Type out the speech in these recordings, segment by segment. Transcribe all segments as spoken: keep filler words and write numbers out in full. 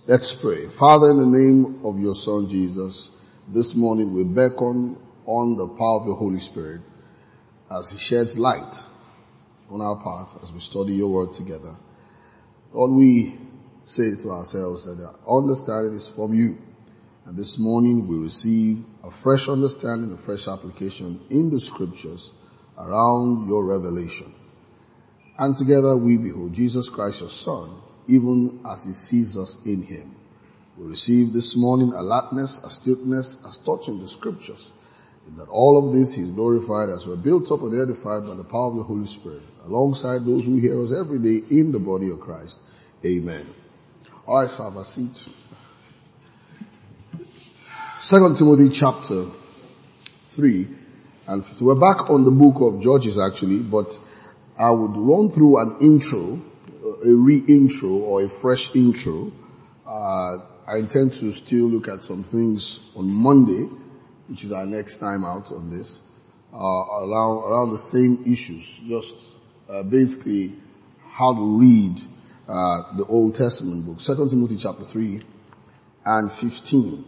Let's pray. Father, in the name of your Son Jesus, this morning we beckon on the power of the Holy Spirit as he sheds light on our path as we study your word together. Lord, we say to ourselves that the understanding is from you. And this morning we receive a fresh understanding, a fresh application in the scriptures around your revelation. And together we behold Jesus Christ, your Son, even as he sees us in him. We receive this morning alertness, astuteness, as touching the scriptures, in that all of this is glorified as we're built up and edified by the power of the Holy Spirit, alongside those who hear us every day in the body of Christ. Amen. All right, so have a seat. Second Timothy chapter three and fifty. We're back on the book of Judges actually, but I would run through an intro, a re-intro or a fresh intro. Uh, I intend to still look at some things on Monday, which is our next time out on this, uh, around, around the same issues, just uh, basically how to read uh, the Old Testament book. Second Timothy chapter three and fifteen.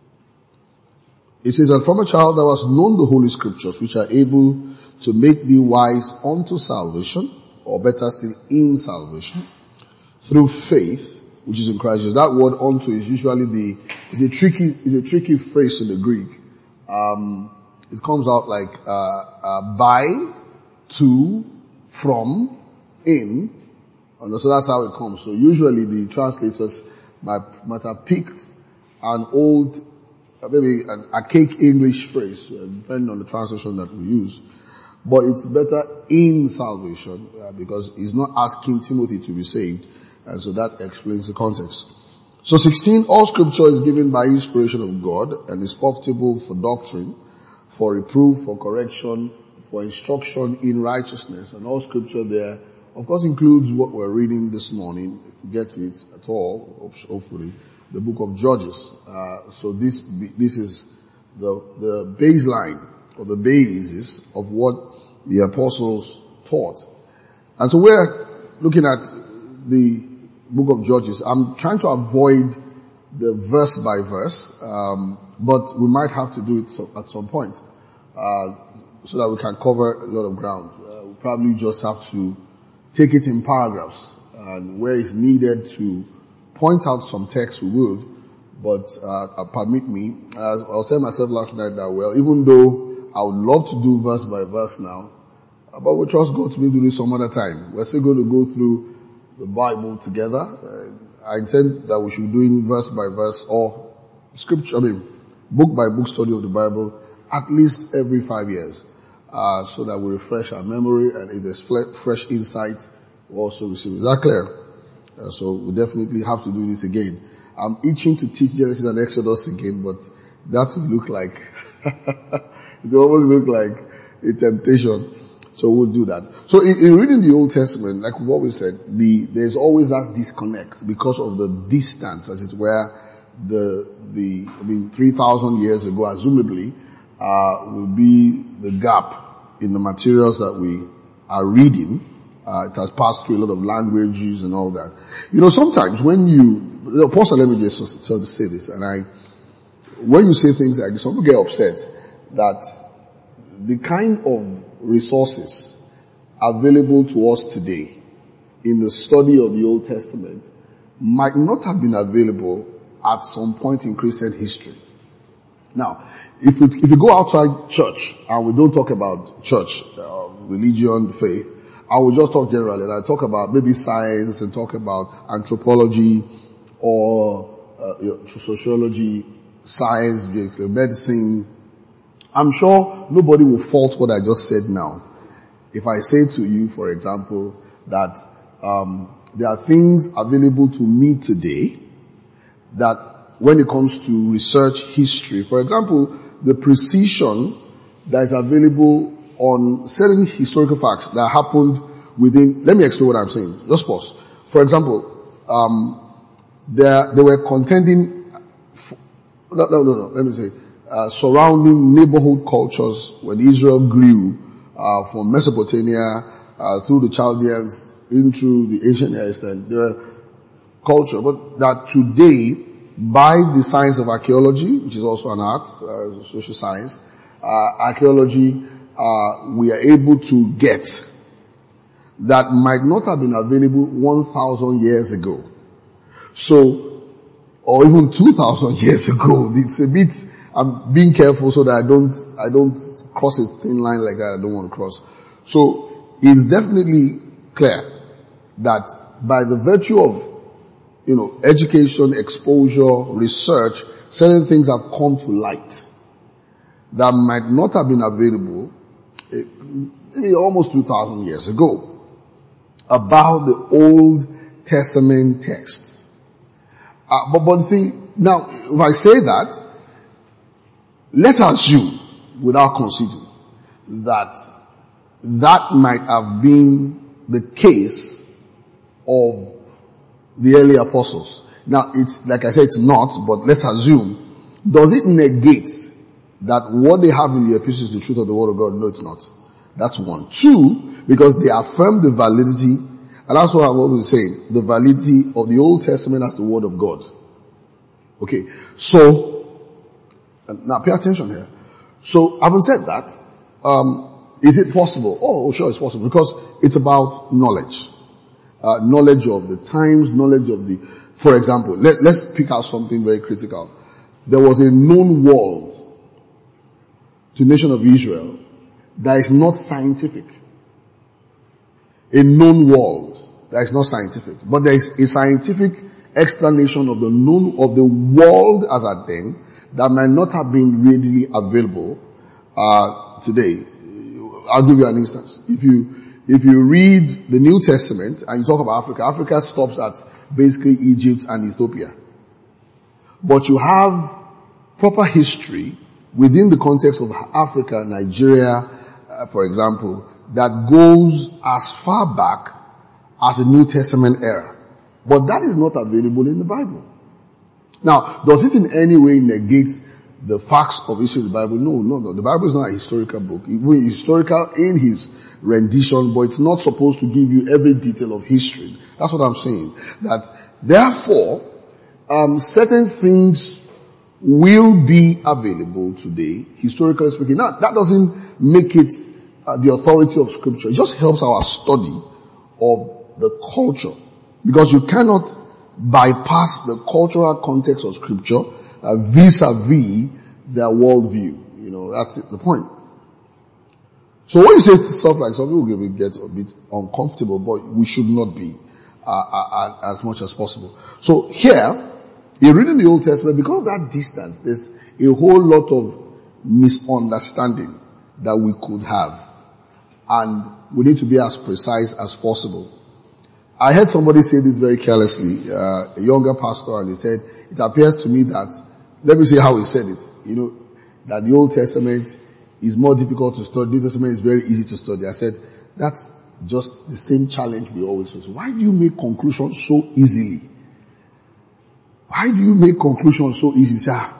It says, "And from a child thou hast known the holy scriptures, which are able to make thee wise unto salvation," or better still, in salvation, "through faith, which is in Christ Jesus." That word "unto" is usually the, is a tricky, is a tricky phrase in the Greek. Um, it comes out like, uh, uh, by, to, from, in, and so that's how it comes. So usually the translators might, might have picked an old, uh, maybe an archaic English phrase, uh, depending on the translation that we use. But it's better in salvation, uh, because he's not asking Timothy to be saved. And so that explains the context. So sixteen, "All scripture is given by inspiration of God and is profitable for doctrine, for reproof, for correction, for instruction in righteousness." And all scripture there, of course, includes what we're reading this morning, if we get to it at all, hopefully, the book of Judges. Uh, so this, this is the, the baseline or the basis of what the apostles taught. And so we're looking at the book of Judges. I'm trying to avoid the verse by verse, um, but we might have to do it so, at some point, uh, so that we can cover a lot of ground. Uh, we probably just have to take it in paragraphs, and where it's needed to point out some text we would, but uh, permit me, as I was telling myself last night that, well, even though I would love to do verse by verse now, but we'll trust God to be doing it some other time. We're still going to go through the Bible together. Uh, I intend that we should be doing verse by verse or scripture, I mean, book by book study of the Bible at least every five years, uh, so that we refresh our memory, and if there's fresh insight, we also receive. Is that clear? Uh, so we definitely have to do this again. I'm itching to teach Genesis and Exodus again, but that will look like, it will almost look like a temptation. So we'll do that. So in, in reading the Old Testament, like what we said, the, there's always that disconnect because of the distance, as it were, the, the, I mean, three thousand years ago, assumably, uh, will be the gap in the materials that we are reading. Uh, it has passed through a lot of languages and all that. You know, sometimes when you, you know, Pastor, let me just sort of say this, and I, when you say things like this, some people get upset that the kind of resources available to us today in the study of the Old Testament might not have been available at some point in Christian history. Now, if we, if we go outside church and we don't talk about church, uh, religion, faith, I will just talk generally, and I talk about maybe science and talk about anthropology or uh, sociology, science, medicine. I'm sure nobody will fault what I just said now. If I say to you, for example, that um, there are things available to me today that when it comes to research history, for example, the precision that is available on certain historical facts that happened within, let me explain what I'm saying. Just pause. For example, um, there, they were contending, f- no, no, no, no, let me say, Uh, surrounding neighborhood cultures when Israel grew uh, from Mesopotamia uh, through the Chaldeans into the ancient East, and there were culture, but that today, by the science of archaeology, which is also an art, uh, social science, uh, archaeology, uh, we are able to get that might not have been available one thousand years ago. So, or even two thousand years ago. It's a bit, I'm being careful so that I don't, I don't cross a thin line like that I don't want to cross. So, it's definitely clear that by the virtue of, you know, education, exposure, research, certain things have come to light that might not have been available maybe almost two thousand years ago about the Old Testament texts. Uh, but, but see, now, if I say that, let's assume, without conceding, that that might have been the case of the early apostles. Now, it's, like I said, it's not, but let's assume. Does it negate that what they have in the epistles is the truth of the word of God? No, it's not. That's one. Two, because they affirm the validity, and that's what I've always saying, the validity of the Old Testament as the word of God. Okay, so, now pay attention here. So, having said that, um, is it possible? Oh, sure it's possible, because it's about knowledge. Uh, knowledge of the times, knowledge of the, for example, let, let's pick out something very critical. There was a known world to the nation of Israel that is not scientific. A known world that is not scientific. But there is a scientific explanation of the known, of the world as at then that might not have been readily available, uh, today. I'll give you an instance. If you, if you read the New Testament and you talk about Africa, Africa stops at basically Egypt and Ethiopia. But you have proper history within the context of Africa, Nigeria, uh, for example, that goes as far back as the New Testament era. But that is not available in the Bible. Now, does it in any way negate the facts of history of the Bible? No, no, no. The Bible is not a historical book. It is historical in his rendition, but it's not supposed to give you every detail of history. That's what I'm saying. That, therefore, um, certain things will be available today, historically speaking. Now, that doesn't make it uh, the authority of Scripture. It just helps our study of the culture. Because you cannot bypass the cultural context of Scripture uh, vis-a-vis their worldview. You know, that's it, the point. So when you say stuff like some people will get a bit uncomfortable, but we should not be uh, uh, as much as possible. So here, in reading the Old Testament, because of that distance, there's a whole lot of misunderstanding that we could have. And we need to be as precise as possible. I heard somebody say this very carelessly, uh, a younger pastor, and he said, it appears to me that, let me see how he said it, you know, that the Old Testament is more difficult to study, the New Testament is very easy to study. I said, that's just the same challenge we always face. Why do you make conclusions so easily? Why do you make conclusions so easily? Say, ah,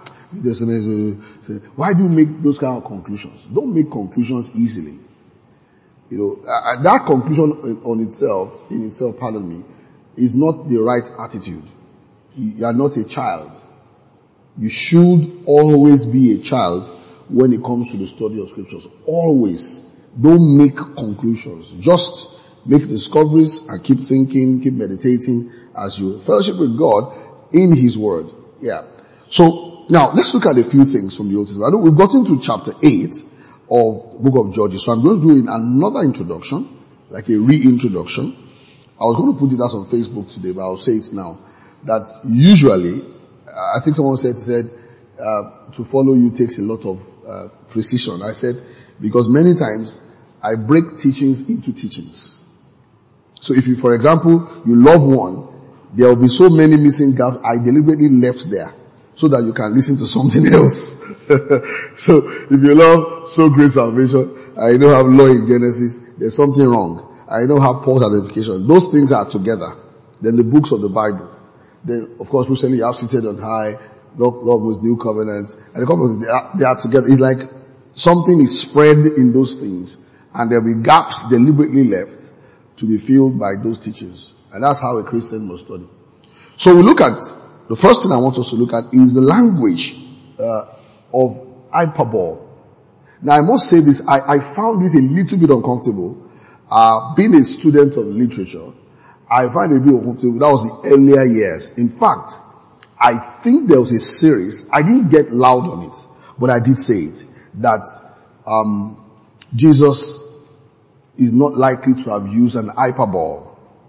why do you make those kind of conclusions? Don't make conclusions easily. You know, uh, that conclusion on itself, in itself, pardon me, is not the right attitude. You are not a child. You should always be a child when it comes to the study of scriptures. Always. Don't make conclusions. Just make discoveries and keep thinking, keep meditating as you fellowship with God in His Word. Yeah. So, now, let's look at a few things from the Old Testament. I know we've gotten to chapter eight of the book of Judges. So I'm going to do another introduction, like a reintroduction. I was going to put it out on Facebook today, but I'll say it now. That usually, I think someone said, said uh, to follow you takes a lot of uh, precision. I said, because many times I break teachings into teachings. So if you, for example, you love one, there will be so many missing gaps I deliberately left there so that you can listen to something else. So if you love so great salvation, I don't have law in Genesis, there's something wrong. I don't have Paul's identification. Those things are together. Then the books of the Bible. Then, of course, recently you have seated on high, love with new covenants, and a couple of they are, they are together. It's like something is spread in those things, and there will be gaps deliberately left to be filled by those teachings. And that's how a Christian must study. So we look at, the first thing I want us to look at is the language uh, of hyperbole. Now I must say this, I, I found this a little bit uncomfortable. Uh, being a student of literature, I find it a bit uncomfortable. That was the earlier years. In fact, I think there was a series, I didn't get loud on it, but I did say it, that um, Jesus is not likely to have used an hyperbole.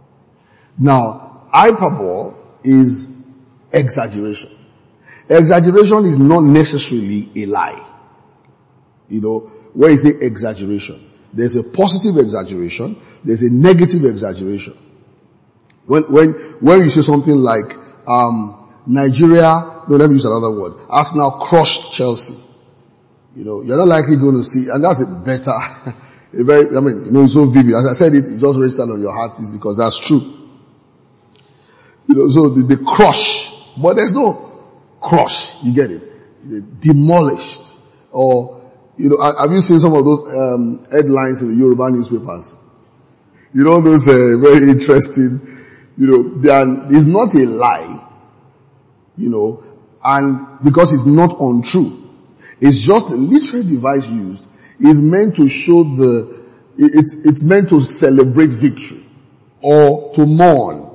Now, hyperbole is exaggeration. Exaggeration is not necessarily a lie. You know, when you say exaggeration, there's a positive exaggeration, there's a negative exaggeration. When, when, when you say something like, um, Nigeria, no, let me use another word, Arsenal crushed Chelsea. You know, you're not likely going to see, and that's a better, a very, I mean, you know, it's so vivid. As I said, it, it just registered on your heart is because that's true. You know, so the, the crush, but there's no crush, you get it? The demolished, or, you know, have you seen some of those, um, headlines in the Yoruba newspapers? You know, those, uh, very interesting, you know, they are, it's not a lie, you know, and because it's not untrue. It's just a literary device used. It's meant to show the, it's, it's meant to celebrate victory or to mourn.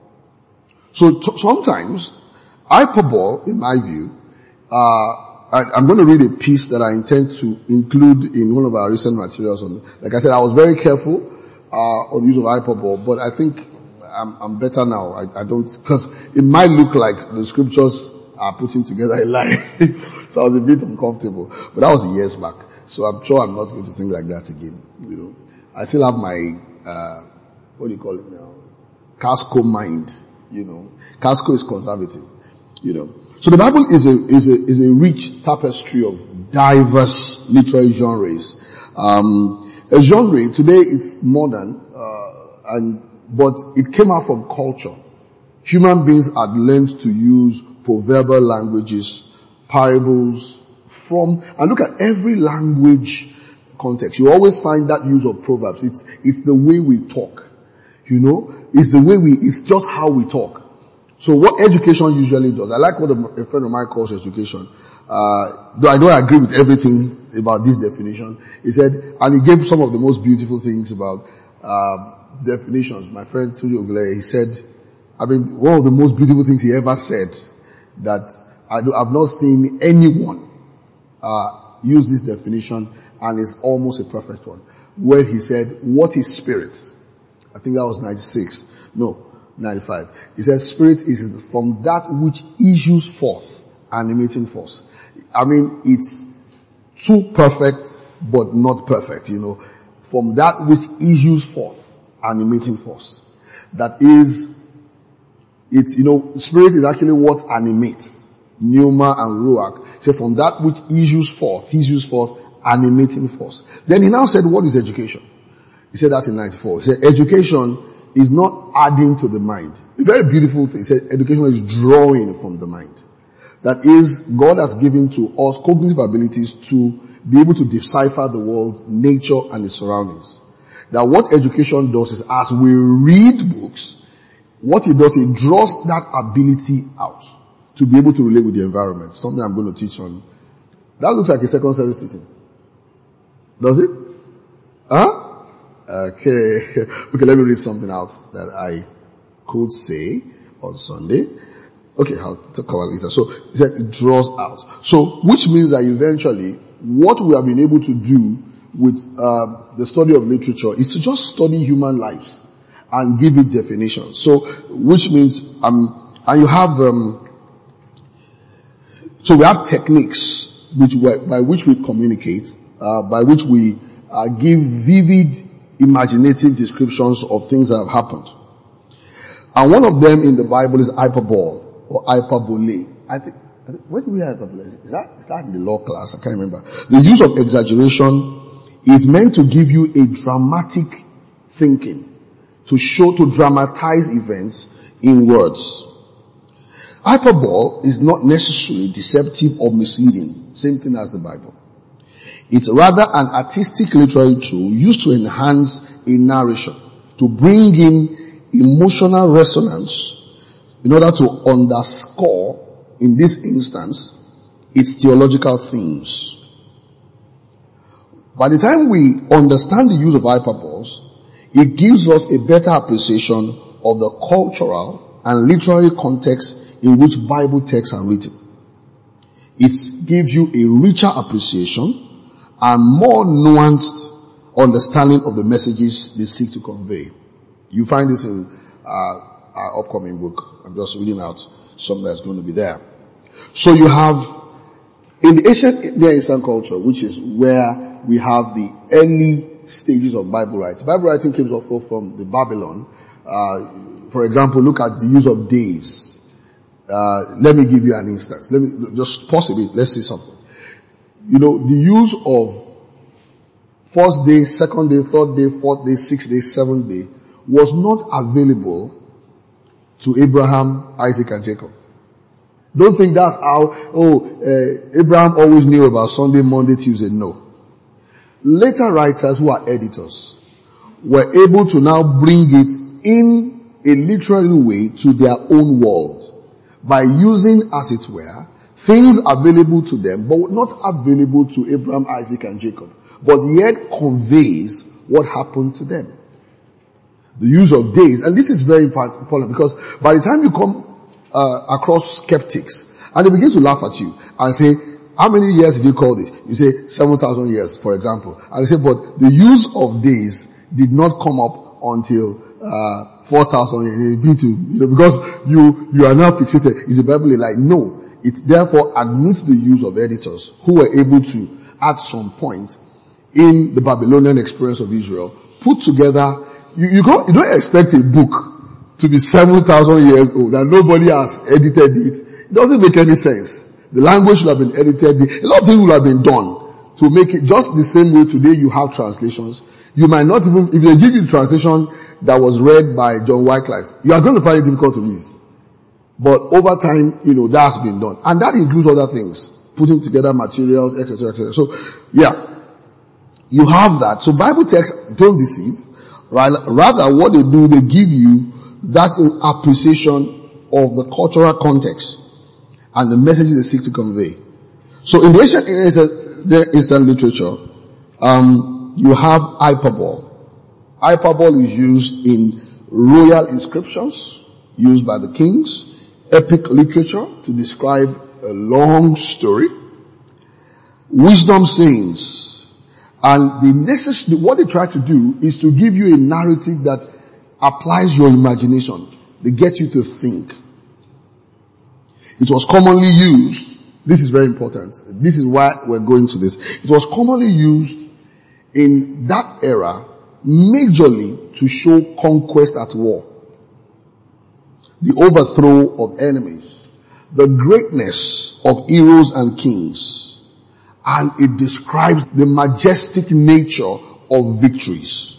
So t- sometimes, hyperbole, in my view, uh, I, I'm going to read a piece that I intend to include in one of our recent materials on, like I said, I was very careful, uh, on the use of hyperbole, but I think I'm, I'm better now. I, I don't, cause it might look like the scriptures are putting together a lie. So I was a bit uncomfortable. But that was years back. So I'm sure I'm not going to think like that again. You know, I still have my, uh, what do you call it now? Casco mind. You know, Casco is conservative. You know. So the Bible is a, is a, is a rich tapestry of diverse literary genres. Um, a genre, today it's modern, uh, and, but it came out from culture. Human beings had learned to use proverbial languages, parables, from, and look at every language context. You always find that use of proverbs. It's, it's the way we talk. You know, it's the way we, it's just how we talk. So what education usually does, I like what a, a friend of mine calls education. Uh, though I don't agree with everything about this definition. He said, and he gave some of the most beautiful things about, um, definitions. My friend Tujo Ogle, he said, I mean, one of the most beautiful things he ever said, that I do, I've not seen anyone, uh, use this definition, and it's almost a perfect one, where he said, what is spirit? I think that was ninety-six. No, ninety-five. He said, spirit is from that which issues forth, animating force. I mean, it's too perfect, but not perfect, you know. From that which issues forth, animating force. That is, it's, you know, spirit is actually what animates. Pneuma and ruach. So from that which issues forth, he issues forth, animating force. Then he now said, what is education? He said that in ninety-four. He said, education is not adding to the mind. A very beautiful thing. He said, education is drawing from the mind. That is, God has given to us cognitive abilities to be able to decipher the world, nature, and its surroundings. Now what education does is, as we read books, what it does, it draws that ability out to be able to relate with the environment. Something I'm going to teach on. That looks like a second service teaching. Does it? Huh? Okay. Okay, let me read something out that I could say on Sunday. Okay, I'll talk about it later. So, he said it draws out. So, which means that eventually, what we have been able to do with uh, the study of literature is to just study human lives and give it definitions. So, which means, um, and you have, um, so we have techniques which by which we communicate, uh, by which we uh, give vivid, imaginative descriptions of things that have happened. And one of them in the Bible is hyperbole or hyperbole. I think, I think where do we have hyperbole? Is that, is that in the law class? I can't remember. The use of exaggeration is meant to give you a dramatic thinking, to show, to dramatize events in words. Hyperbole is not necessarily deceptive or misleading, same thing as the Bible. It's rather an artistic literary tool used to enhance a narration, to bring in emotional resonance, in order to underscore, in this instance, its theological themes. By the time we understand the use of hyperboles, it gives us a better appreciation of the cultural and literary context in which Bible texts are written. It gives you a richer appreciation and more nuanced understanding of the messages they seek to convey. You find this in uh, our upcoming book. I'm just reading out something that's going to be there. So you have, in the ancient Near Eastern culture, which is where we have the early stages of Bible writing. Bible writing came also from the Babylon. Uh, for example, look at the use of days. Uh, let me give you an instance. Let me just pause a bit. Let's see something. You know, the use of first day, second day, third day, fourth day, sixth day, seventh day was not available to Abraham, Isaac, and Jacob. Don't think that's how, oh, uh, Abraham always knew about Sunday, Monday, Tuesday. No. Later writers who are editors were able to now bring it in a literary way to their own world by using, as it were, things available to them, but not available to Abraham, Isaac, and Jacob, but yet conveys what happened to them. The use of days, and this is very important because by the time you come uh, across skeptics, and they begin to laugh at you and say, how many years did you call this? You say seven thousand years, for example. And they say, but the use of days did not come up until uh four thousand years. To, you know, because you, you are now fixated. Is the Bible a lie? No. It therefore admits the use of editors who were able to, at some point in the Babylonian experience of Israel, put together, you, you, don't, you don't expect a book to be seven thousand years old and nobody has edited it. It doesn't make any sense. The language should have been edited. A lot of things would have been done to make it just the same way today you have translations. You might not even, if they give you the translation that was read by John Wycliffe, you are going to find it difficult to read. But over time, you know, that's been done. And that includes other things. Putting together materials, et cetera, et cetera. So, yeah. You have that. So Bible texts don't deceive. Right? Rather, what they do, they give you that appreciation of the cultural context and the messages they seek to convey. So in the ancient Near Eastern literature, um, you have hyperbole. Hyperbole is used in royal inscriptions, used by the kings, epic literature to describe a long story, wisdom sayings, and the necessary, what they try to do is to give you a narrative that applies your imagination. They get you to think. It was commonly used, this is very important, this is why we're going to this. It was commonly used in that era majorly to show conquest at war, the overthrow of enemies, the greatness of heroes and kings, and it describes the majestic nature of victories.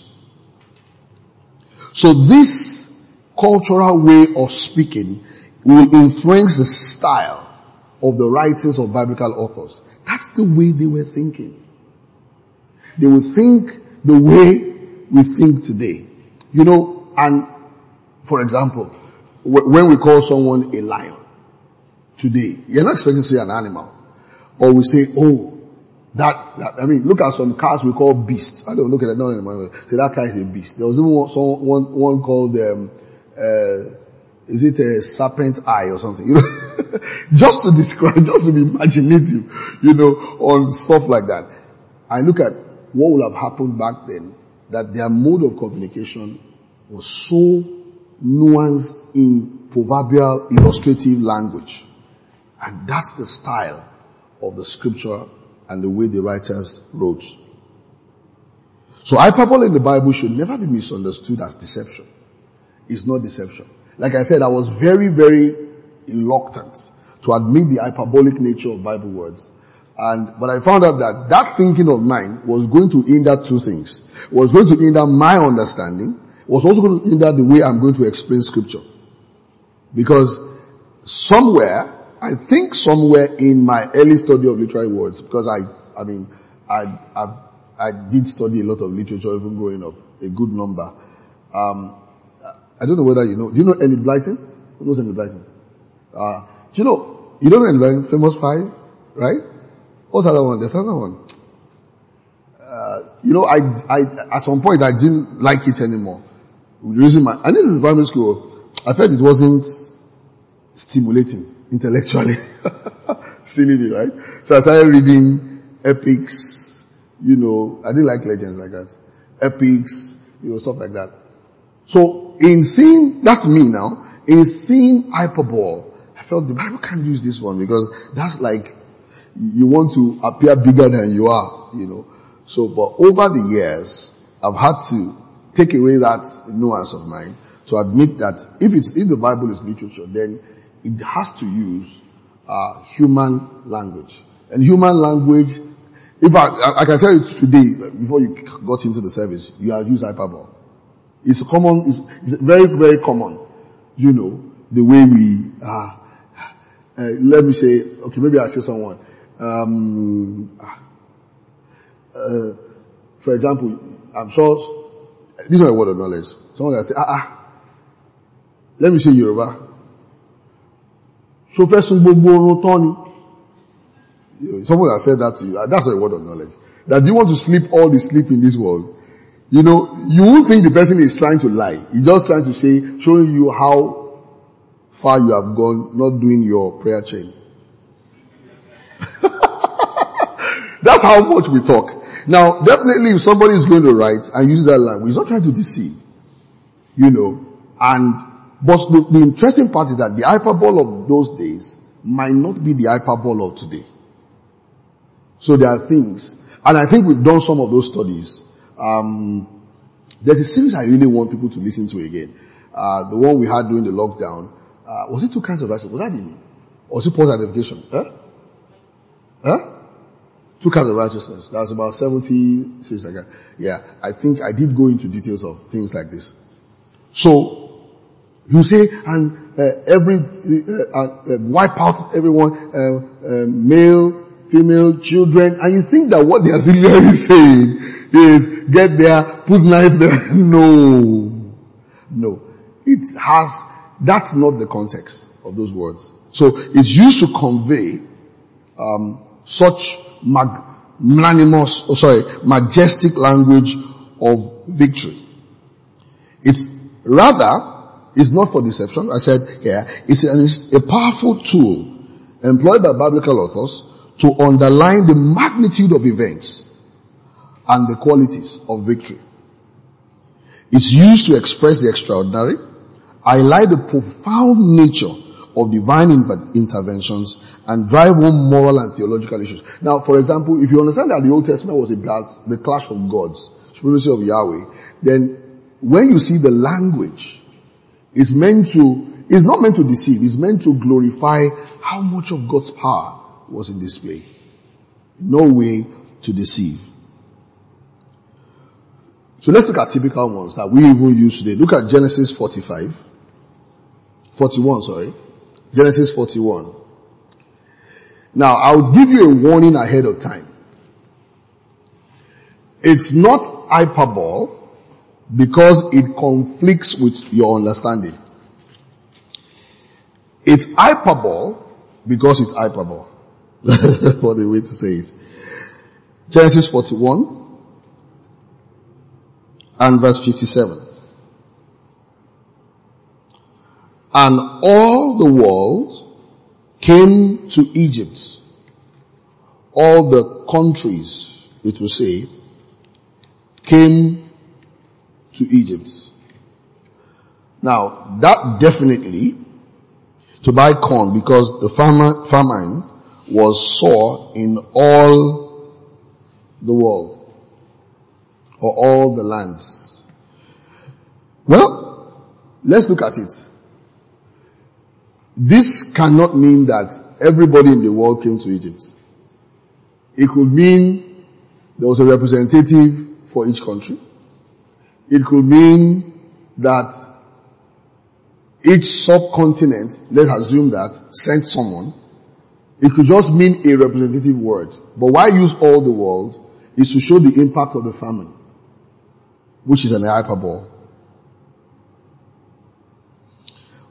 So this cultural way of speaking will influence the style of the writings of biblical authors. That's the way they were thinking. They would think the way we think today. You know, and for example, when we call someone a lion today, you're not expecting to say an animal. Or we say, oh, that, that, I mean, look at some cars we call beasts. I don't look at it, not anymore. Say that car is a beast. There was even one, one, one called, um, uh, is it a serpent eye or something? You know, just to describe, just to be imaginative, you know, on stuff like that. I look at what would have happened back then, that their mode of communication was so nuanced in proverbial illustrative language. And that's the style of the scripture and the way the writers wrote. So hyperbole in the Bible should never be misunderstood as deception. It's not deception. Like I said, I was very, very reluctant to admit the hyperbolic nature of Bible words. And, but I found out that that thinking of mine was going to hinder two things. It was going to hinder my understanding. It was also going to hinder the way I'm going to explain scripture. Because somewhere, I think somewhere in my early study of literary words, because I, I mean, I, I, I did study a lot of literature even growing up, a good number. Um, I don't know whether you know, do you know Enid Blyton? Who knows Enid Blyton? Uh, do you know, you don't know Enid Blyton, Famous Five, right? What's the other one? There's another one. Uh, you know, I, I, at some point I didn't like it anymore. The reason my, and this is primary school, I felt it wasn't stimulating intellectually. Silly me, right? So I started reading epics, you know, I didn't like legends like that. Epics, you know, stuff like that. So in seeing, that's me now, in seeing hyperbole, I felt the Bible can't use this one because that's like, you want to appear bigger than you are, you know. So, but over the years, I've had to take away that nuance of mine to admit that if it's, if the Bible is literature, then it has to use, uh, human language. And human language, if I, I can tell you today, before you got into the service, you have used hyperbole. It's common, it's, it's very, very common. You know, the way we, uh, uh let me say, okay, maybe I say someone, um, uh, for example, I'm sure, this is a word of knowledge. Someone can say, ah, ah, let me say Yoruba. So first, someone has said that to you. That's not a word of knowledge. That you want to sleep all the sleep in this world. You know, you won't think the person is trying to lie. He's just trying to say, showing you how far you have gone, not doing your prayer chain. That's how much we talk. Now, definitely if somebody is going to write and use that language, he's not trying to deceive. You know, and, but the, the interesting part is that the hyperbole of those days might not be the hyperbole of today. So there are things, and I think we've done some of those studies. Um, there's a series I really want people to listen to again. Uh, the one we had during the lockdown. Uh, was it two kinds of righteousness? Was that the name? Or was it post identification? Huh? Huh? Two kinds of righteousness. That's about seventy series like that. Yeah, I think I did go into details of things like this. So, you say, and uh, every, uh, uh, wipe out everyone, uh, uh, male, female, children, and you think that what they are really saying is get there, put knife there. No. No. It has, that's not the context of those words. So it's used to convey, um, such mag, magnanimous, oh sorry, majestic language of victory. It's rather, it's not for deception. I said here, it's, an, it's a powerful tool employed by biblical authors to underline the magnitude of events and the qualities of victory. It's used to express the extraordinary, highlight the profound nature of divine interventions, and drive home moral and theological issues. Now, for example, if you understand that the Old Testament was about the clash of gods, supremacy of Yahweh, then when you see the language, it's meant to, it's not meant to deceive, it's meant to glorify how much of God's power was in display. No way to deceive. So let's look at typical ones that we even use today. Look at Genesis forty-five. forty-one, sorry. Genesis forty-one. Now, I'll give you a warning ahead of time. It's not hyperbole because it conflicts with your understanding. It's hyperbole because it's hyperbole. For the way to say it. Genesis forty-one and verse fifty-seven. And all the world came to Egypt. All the countries, it will say, came to Egypt. Now, that definitely to buy corn because the farmer, famine was sore in all the world or all the lands. Well, let's look at it. This cannot mean that everybody in the world came to Egypt. It could mean there was a representative for each country. It could mean that each subcontinent, let's assume that, sent someone. It could just mean a representative word. But why use all the world is to show the impact of the famine, which is an hyperbole.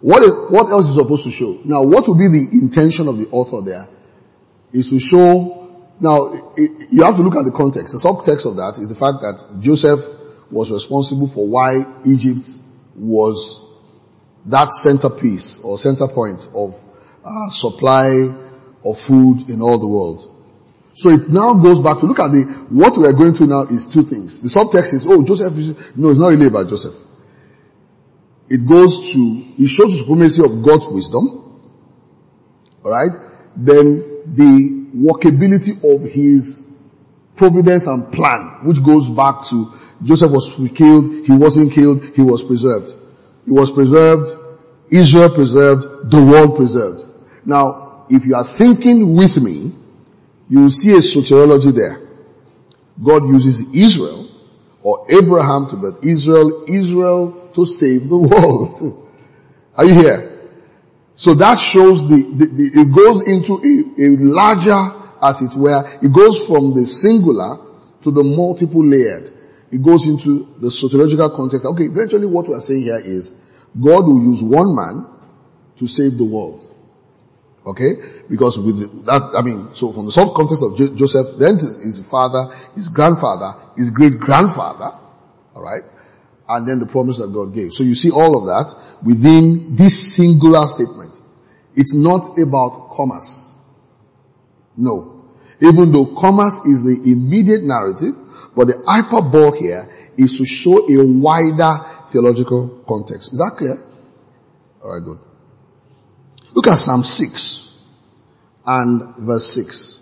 What is, what else is supposed to show? Now, what will be the intention of the author there is to show, now, it, you have to look at the context. The subtext of that is the fact that Joseph was responsible for why Egypt was that centerpiece or center point of uh, supply of food in all the world. So it now goes back to look at the, what we are going through now is two things. The subtext is, oh, Joseph is, no, it's not really about Joseph. It goes to, it shows the supremacy of God's wisdom. Alright? Then the workability of his providence and plan, which goes back to Joseph was killed, he wasn't killed, he was preserved. He was preserved, Israel preserved, the world preserved. Now, if you are thinking with me, you will see a soteriology there. God uses Israel or Abraham to birth Israel, Israel to save the world. Are you here? So that shows the, the, the it goes into a, a larger, as it were, it goes from the singular to the multiple layered. It goes into the soteriological context. Okay, eventually what we are saying here is God will use one man to save the world. Okay? Because with that, I mean, so from the sub context of Jo- Joseph, then his father, his grandfather, his great grandfather, alright? And then the promise that God gave. So you see all of that within this singular statement. It's not about commerce. No. Even though commerce is the immediate narrative, but the hyperbole here is to show a wider theological context. Is that clear? Alright, good. Look at Psalm six and verse six.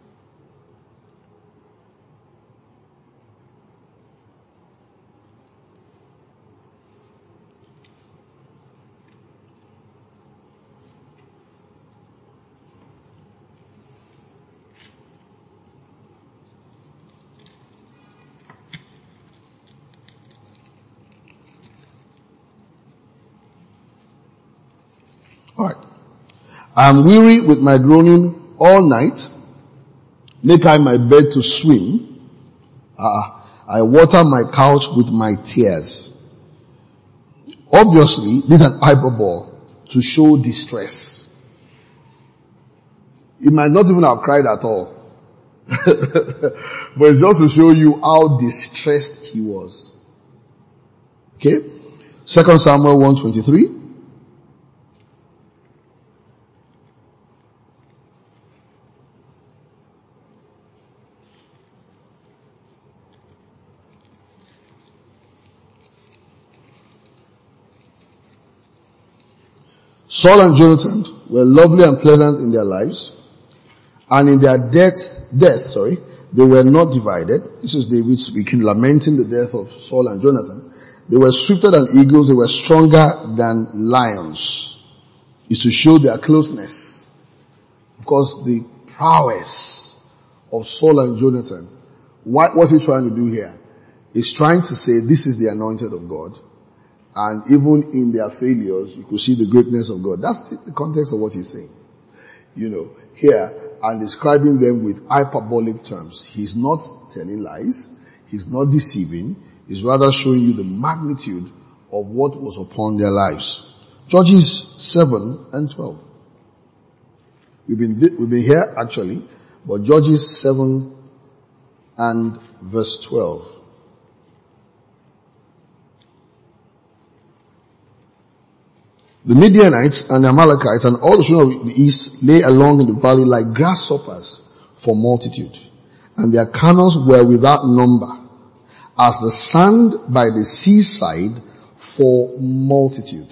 Alright. I am weary with my groaning all night. Make I my bed to swim. Uh, I water my couch with my tears. Obviously, this is an hyperbole to show distress. He might not even have cried at all. But it's just to show you how distressed he was. Okay? Second Samuel one twenty-three. Saul and Jonathan were lovely and pleasant in their lives, and in their death, death, sorry, they were not divided. This is David speaking, lamenting the death of Saul and Jonathan. They were swifter than eagles, they were stronger than lions. It's to show their closeness. Of course, the prowess of Saul and Jonathan. What was he trying to do here? He's trying to say this is the anointed of God. And even in their failures, you could see the greatness of God. That's the context of what he's saying. You know, here, and describing them with hyperbolic terms. He's not telling lies. He's not deceiving. He's rather showing you the magnitude of what was upon their lives. Judges seven and twelve. We've been, we've been here actually, but Judges seven and verse twelve. The Midianites and the Amalekites and all the children of the east lay along in the valley like grasshoppers for multitude, and their camels were without number, as the sand by the seaside for multitude.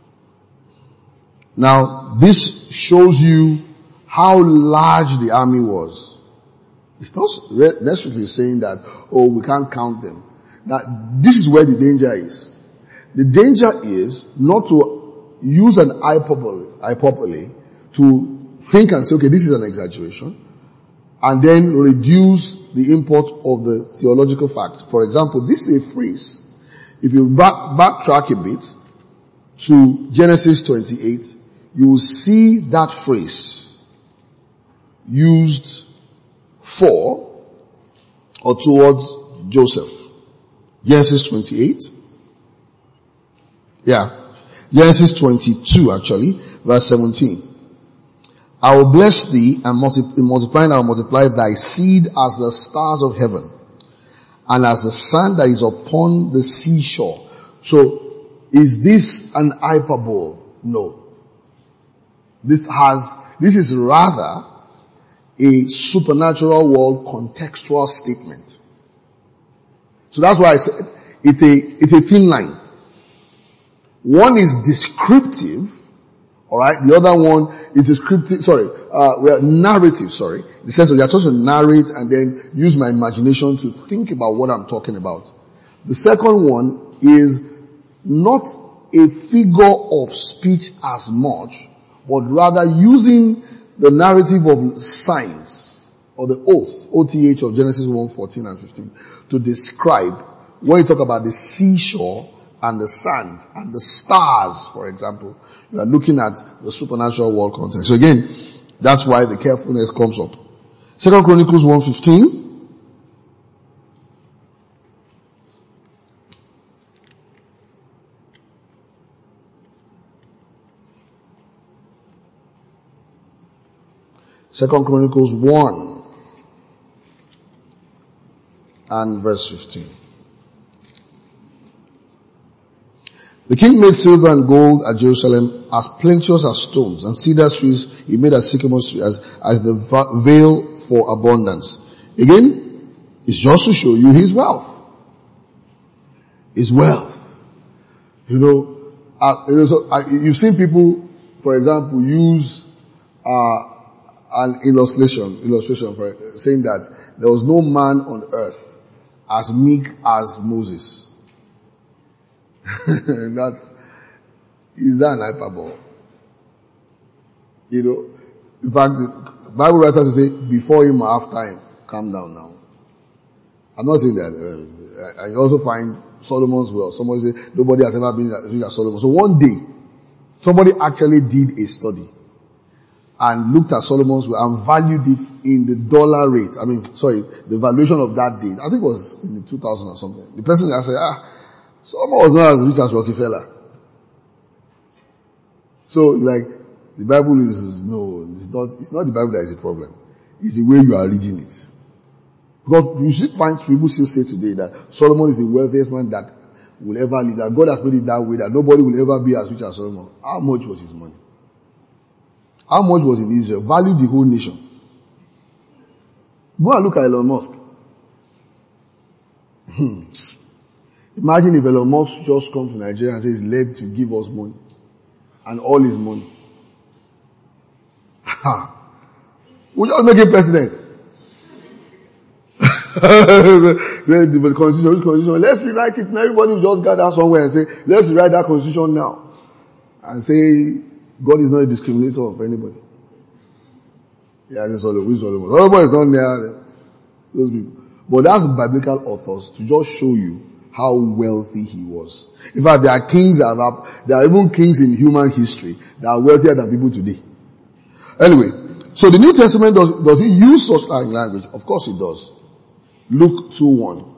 Now, this shows you how large the army was. It's not necessarily saying that, oh, we can't count them. That this is where the danger is. The danger is not to use an hyperbole, hyperbole to think and say, okay, this is an exaggeration, and then reduce the import of the theological facts. For example, this is a phrase. If you back, backtrack a bit to Genesis twenty-eight, you will see that phrase used for or towards Joseph. Genesis twenty-eight. Yeah. Genesis twenty-two actually, verse seventeen. I will bless thee and multiply, multiplying I will multiply thy seed as the stars of heaven and as the sand that is upon the seashore. So, is this an hyperbole? No. This has, this is rather a supernatural world contextual statement. So that's why I said it's a, it's a thin line. One is descriptive, alright, the other one is descriptive, sorry, uh, well, narrative, sorry. In the sense of you're trying to narrate and then use my imagination to think about what I'm talking about. The second one is not a figure of speech as much, but rather using the narrative of signs, or the oath, O T H of Genesis one, fourteen and fifteen, to describe, when you talk about the seashore and the sand and the stars, for example, you are looking at the supernatural world context. So again, that's why the carefulness comes up. Second Chronicles one fifteen. Second Chronicles one and verse fifteen. The king made silver and gold at Jerusalem as plenteous as stones, and cedar trees he made as sycamore trees, as, as the veil for abundance. Again, it's just to show you his wealth. His wealth. You know, uh, you know so, uh, you've seen people, for example, use uh an illustration, illustration for it, saying that there was no man on earth as meek as Moses. That's, is that an hyperbole? You know, in fact, the Bible writers say, before him or after him, calm down now. I'm not saying that. Uh, I also find Solomon's well. Somebody say, nobody has ever been as Solomon. So one day, somebody actually did a study and looked at Solomon's will and valued it in the dollar rate. I mean, sorry, the valuation of that day. I think it was in the two thousand or something. The person that said, ah, Solomon was not as rich as Rockefeller. So, like, the Bible is, no, it's not, it's not the Bible that is a problem. It's the way you are reading it. Because you should find people still say today that Solomon is the wealthiest man that will ever live, that God has made it that way, that nobody will ever be as rich as Solomon. How much was his money? How much was in Israel? Value the whole nation. Go and look at Elon Musk. Hmm. Imagine if Elon Musk just comes to Nigeria and says, led to give us money. And all his money. Ha! We'll just make him president. the, the, the constitution, constitution, let's rewrite it. And everybody will just gather somewhere and say, let's rewrite that constitution now. And say, God is not a discriminator of anybody. Yeah, it's Solomon. Solomon. Solomon is not near those people. But that's biblical authors to just show you how wealthy he was. In fact, there are kings that have, there are even kings in human history that are wealthier than people today. Anyway, so the New Testament, does, does it use such language? Of course it does. Luke two one.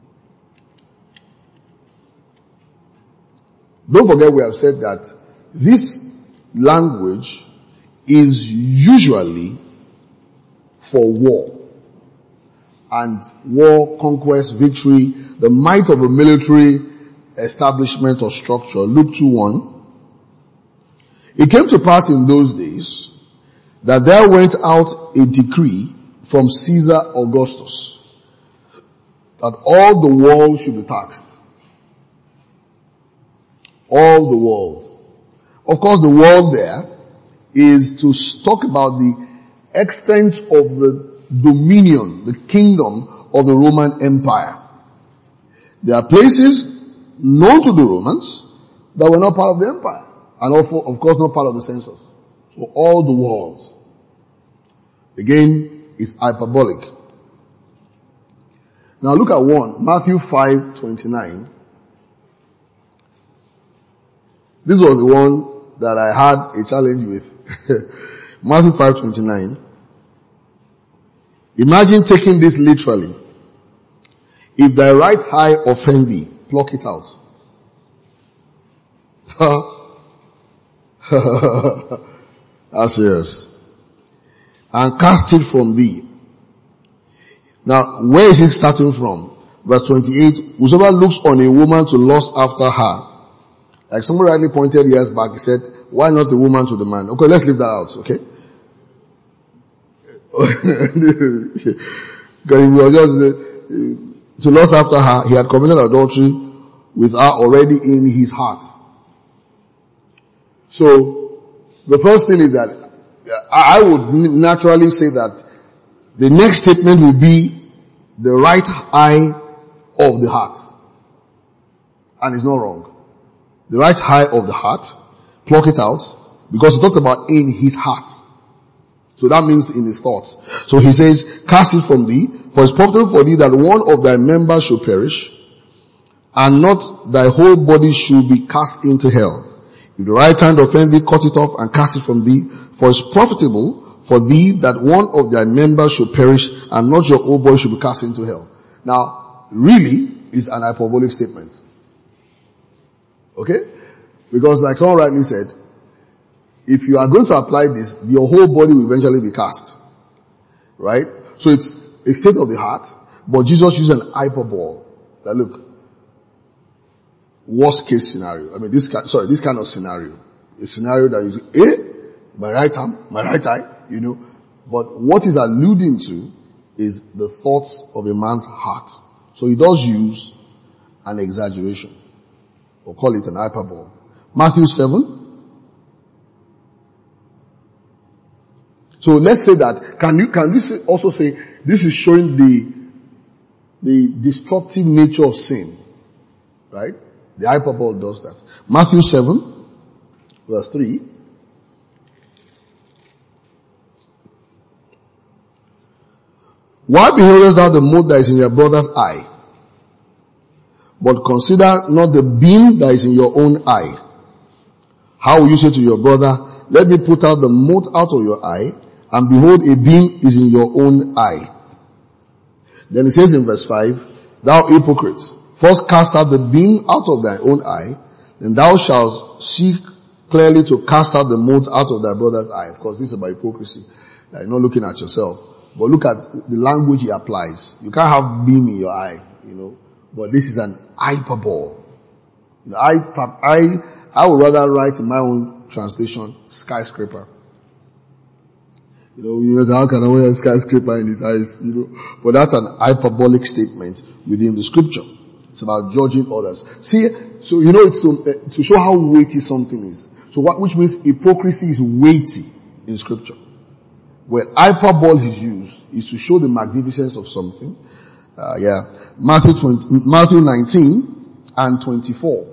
Don't forget we have said that this language is usually for war. And war, conquest, victory, the might of a military establishment or structure. Luke two one. It came to pass in those days that there went out a decree from Caesar Augustus that all the world should be taxed. All the world. Of course, the world there is to talk about the extent of the dominion, the kingdom of the Roman Empire. There are places known to the Romans that were not part of the empire. And also, of course, not part of the census. So all the world. Again, is hyperbolic. Now look at one, Matthew five twenty-nine. This was the one that I had a challenge with. Matthew five twenty-nine. Imagine taking this literally. If thy right eye offend thee, pluck it out. That's yes. And cast it from thee. Now, where is it starting from? Verse twenty-eight, whosoever looks on a woman to lust after her. Like somebody rightly pointed years back, he said, why not the woman to the man? Okay, let's leave that out, okay? Because he was just, uh, to lust after her, he had committed adultery with her already in his heart. So, the first thing is that, I would naturally say that the next statement will be the right eye of the heart. And it's not wrong. The right eye of the heart, pluck it out, because he talked about in his heart. So that means in his thoughts. So he says, cast it from thee, for it's profitable for thee that one of thy members should perish, and not thy whole body should be cast into hell. If the right hand offend thee, cut it off and cast it from thee, for it's profitable for thee that one of thy members should perish, and not your whole body should be cast into hell. Now, really, it's an hyperbolic statement. Okay? Because like someone rightly said, if you are going to apply this, your whole body will eventually be cast. Right? So it's a state of the heart, but Jesus used an hyperbole. That look, worst case scenario. I mean this, sorry, this kind of scenario. A scenario that you say, eh, my right arm, my right eye, you know. But what he's alluding to is the thoughts of a man's heart. So he does use an exaggeration. Or call it an hyperbole. Matthew seven. So let's say that, can you, can we say, also say, this is showing the, the destructive nature of sin. Right? The hyperbole does that. Matthew seven, verse three. Why beholdest thou the mote that is in your brother's eye, but consider not the beam that is in your own eye? How will you say to your brother, let me put out the mote out of your eye, and behold, a beam is in your own eye? Then it says in verse five, thou hypocrite, first cast out the beam out of thy own eye, then thou shalt see clearly to cast out the mote out of thy brother's eye. Of course, this is about hypocrisy. You're not looking at yourself. But look at the language he applies. You can't have beam in your eye, you know. But this is an hyperbole. You know, I, I, I would rather write in my own translation, skyscraper. You know, you know, how can I wear a skyscraper in his eyes, you know. But that's an hyperbolic statement within the scripture. It's about judging others. See, so you know, it's to, uh, to show how weighty something is. So what, which means hypocrisy is weighty in scripture. Where hyperbole is used is to show the magnificence of something. Uh, yeah. Matthew twenty, Matthew nineteen and twenty-four.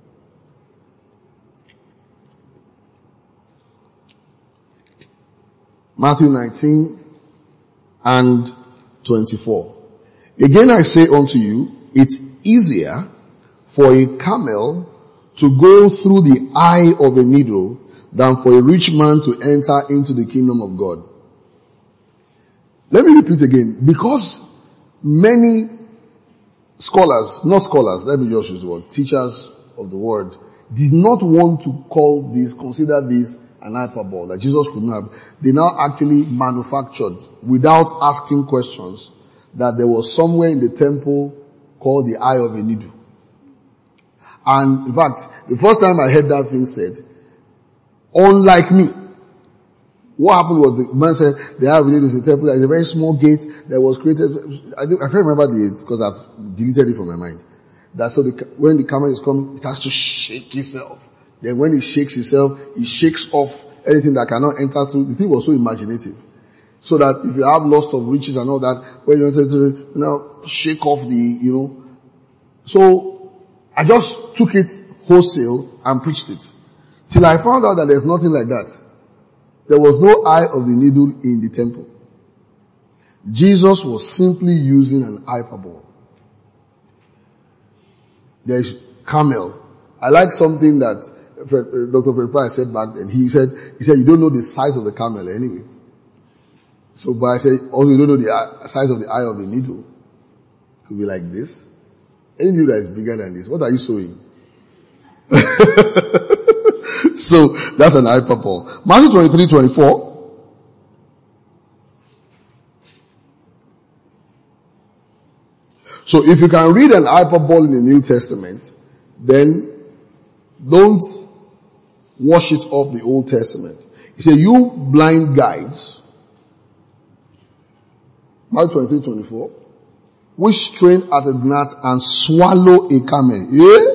Matthew nineteen and twenty-four. Again I say unto you, it's easier for a camel to go through the eye of a needle than for a rich man to enter into the kingdom of God. Let me repeat again. Because many scholars, not scholars, let me just use the word, teachers of the word, did not want to call this, consider this an hyperbole, that Jesus could not have. They now actually manufactured, without asking questions, that there was somewhere in the temple called the eye of a needle. And in fact, the first time I heard that thing said, unlike me, what happened was the man said, the eye of a needle is a temple, there is a very small gate that was created. I, I can't remember the, because I've deleted it from my mind. That so the, when the camel is coming, it has to shake itself. Then when it shakes itself, it shakes off anything that cannot enter through. The thing was so imaginative. So that if you have lust of riches and all that, when you enter to, you know, shake off the, you know. So, I just took it wholesale and preached it. Till I found out that there's nothing like that. There was no eye of the needle in the temple. Jesus was simply using an hyperbole. There's camel. I like something that Doctor Fred Price said back then. He said, he said, you don't know the size of the camel anyway. So, but I said, also you don't know the size of the eye of the needle. It could be like this. Any needle that is bigger than this, what are you sewing? So that's an hyperbole. Matthew twenty-three twenty-four. So if you can read an hyperbole in the New Testament, then don't wash it off the Old Testament. He said, you blind guides, Matthew twenty-three twenty-four, which strain at a gnat and swallow a camel. Yeah?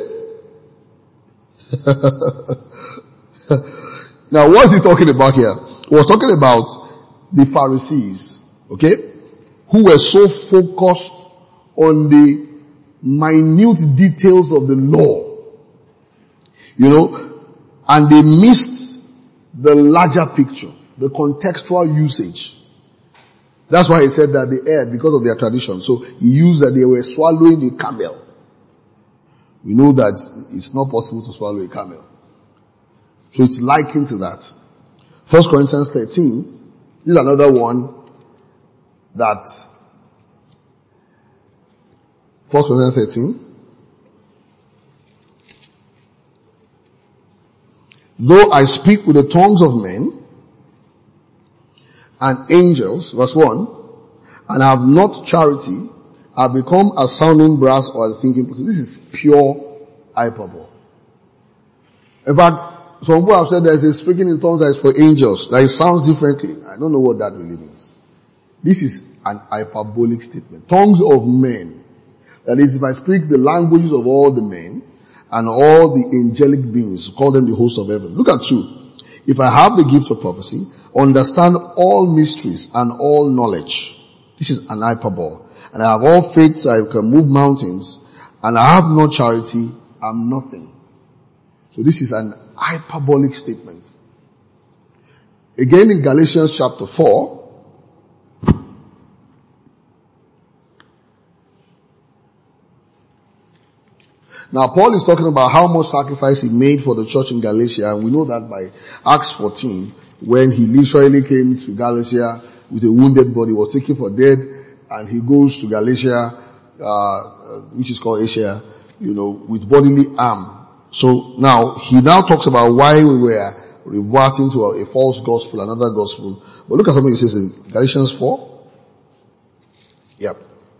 Now what's he talking about here? He was talking about the Pharisees, okay, who were so focused on the minute details of the law, you know, and they missed the larger picture, the contextual usage. That's why he said that they erred because of their tradition. So he used that they were swallowing a camel. We know that it's not possible to swallow a camel. So it's likened to that. First Corinthians thirteen is another one that First Corinthians thirteen. Though I speak with the tongues of men and angels, verse one, and have not charity, I become a sounding brass or a thinking person. This is pure hyperbole. In fact, some people have said there's a speaking in tongues that is for angels, that it sounds differently. I don't know what that really means. This is an hyperbolic statement. Tongues of men. That is, if I speak the languages of all the men and all the angelic beings, call them the host of heaven. Look at two. If I have the gift of prophecy, understand all mysteries and all knowledge. This is an hyperbole. And I have all faith so I can move mountains, and I have no charity, I'm nothing. So this is an hyperbolic statement. Again in Galatians chapter four, now Paul is talking about how much sacrifice he made for the church in Galatia, and we know that by Acts fourteen, when he literally came to Galatia with a wounded body, was taken for dead, and he goes to Galatia, uh, which is called Asia, you know, with bodily harm. So now, he now talks about why we were reverting to a, a false gospel, another gospel. But look at something he says in Galatians four. Yep.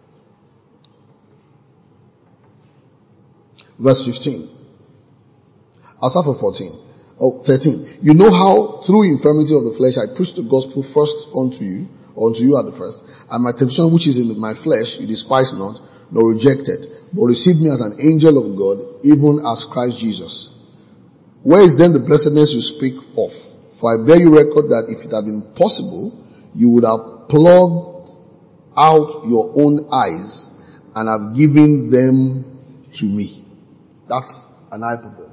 Verse fifteen. I'll start from fourteen. Oh, thirteen. You know how through infirmity of the flesh I preached the gospel first unto you, or unto you at the first, and my temptation which is in my flesh you despise not, nor rejected, but received me as an angel of God, even as Christ Jesus. Where is then the blessedness you speak of? For I bear you record that if it had been possible, you would have plucked out your own eyes and have given them to me. That's an hyperbole.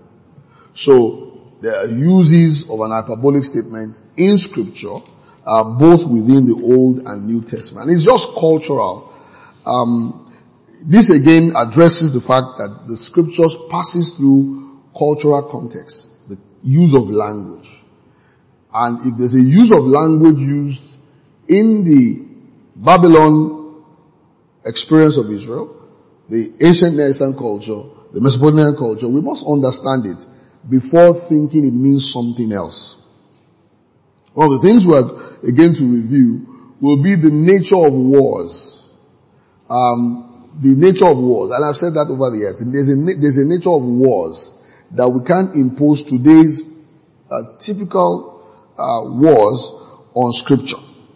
So there are uses of an hyperbolic statement in scripture, uh, both within the Old and New Testament. And it's just cultural. Um, this again addresses the fact that the scriptures passes through cultural context, the use of language. And if there's a use of language used in the Babylon experience of Israel, the ancient Near Eastern culture, the Mesopotamian culture, we must understand it before thinking it means something else. One of the things we are again to review will be the nature of wars. Um, the nature of wars, and I've said that over the years. There's a, there's a nature of wars that we can't impose today's uh, typical uh, wars on scripture.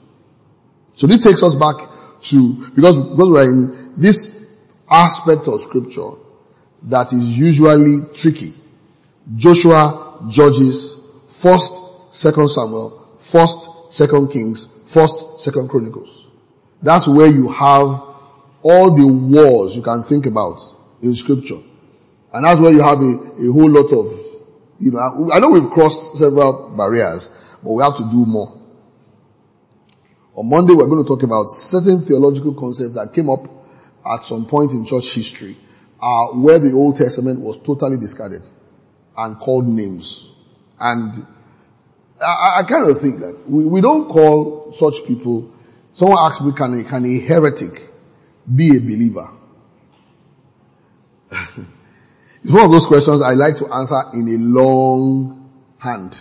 So this takes us back to, because, because we're in this aspect of scripture that is usually tricky. Joshua, Judges, First, Second Samuel, First, Second Kings, First, Second Chronicles. That's where you have all the wars you can think about in scripture. And that's where you have a, a whole lot of, you know, I know we've crossed several barriers, but we have to do more. On Monday we're going to talk about certain theological concepts that came up at some point in church history, uh, where the Old Testament was totally discarded and called names. And I, I kind of think that we, we don't call such people. Someone asked me, can a, can a heretic be a believer? It's one of those questions I like to answer in a long hand.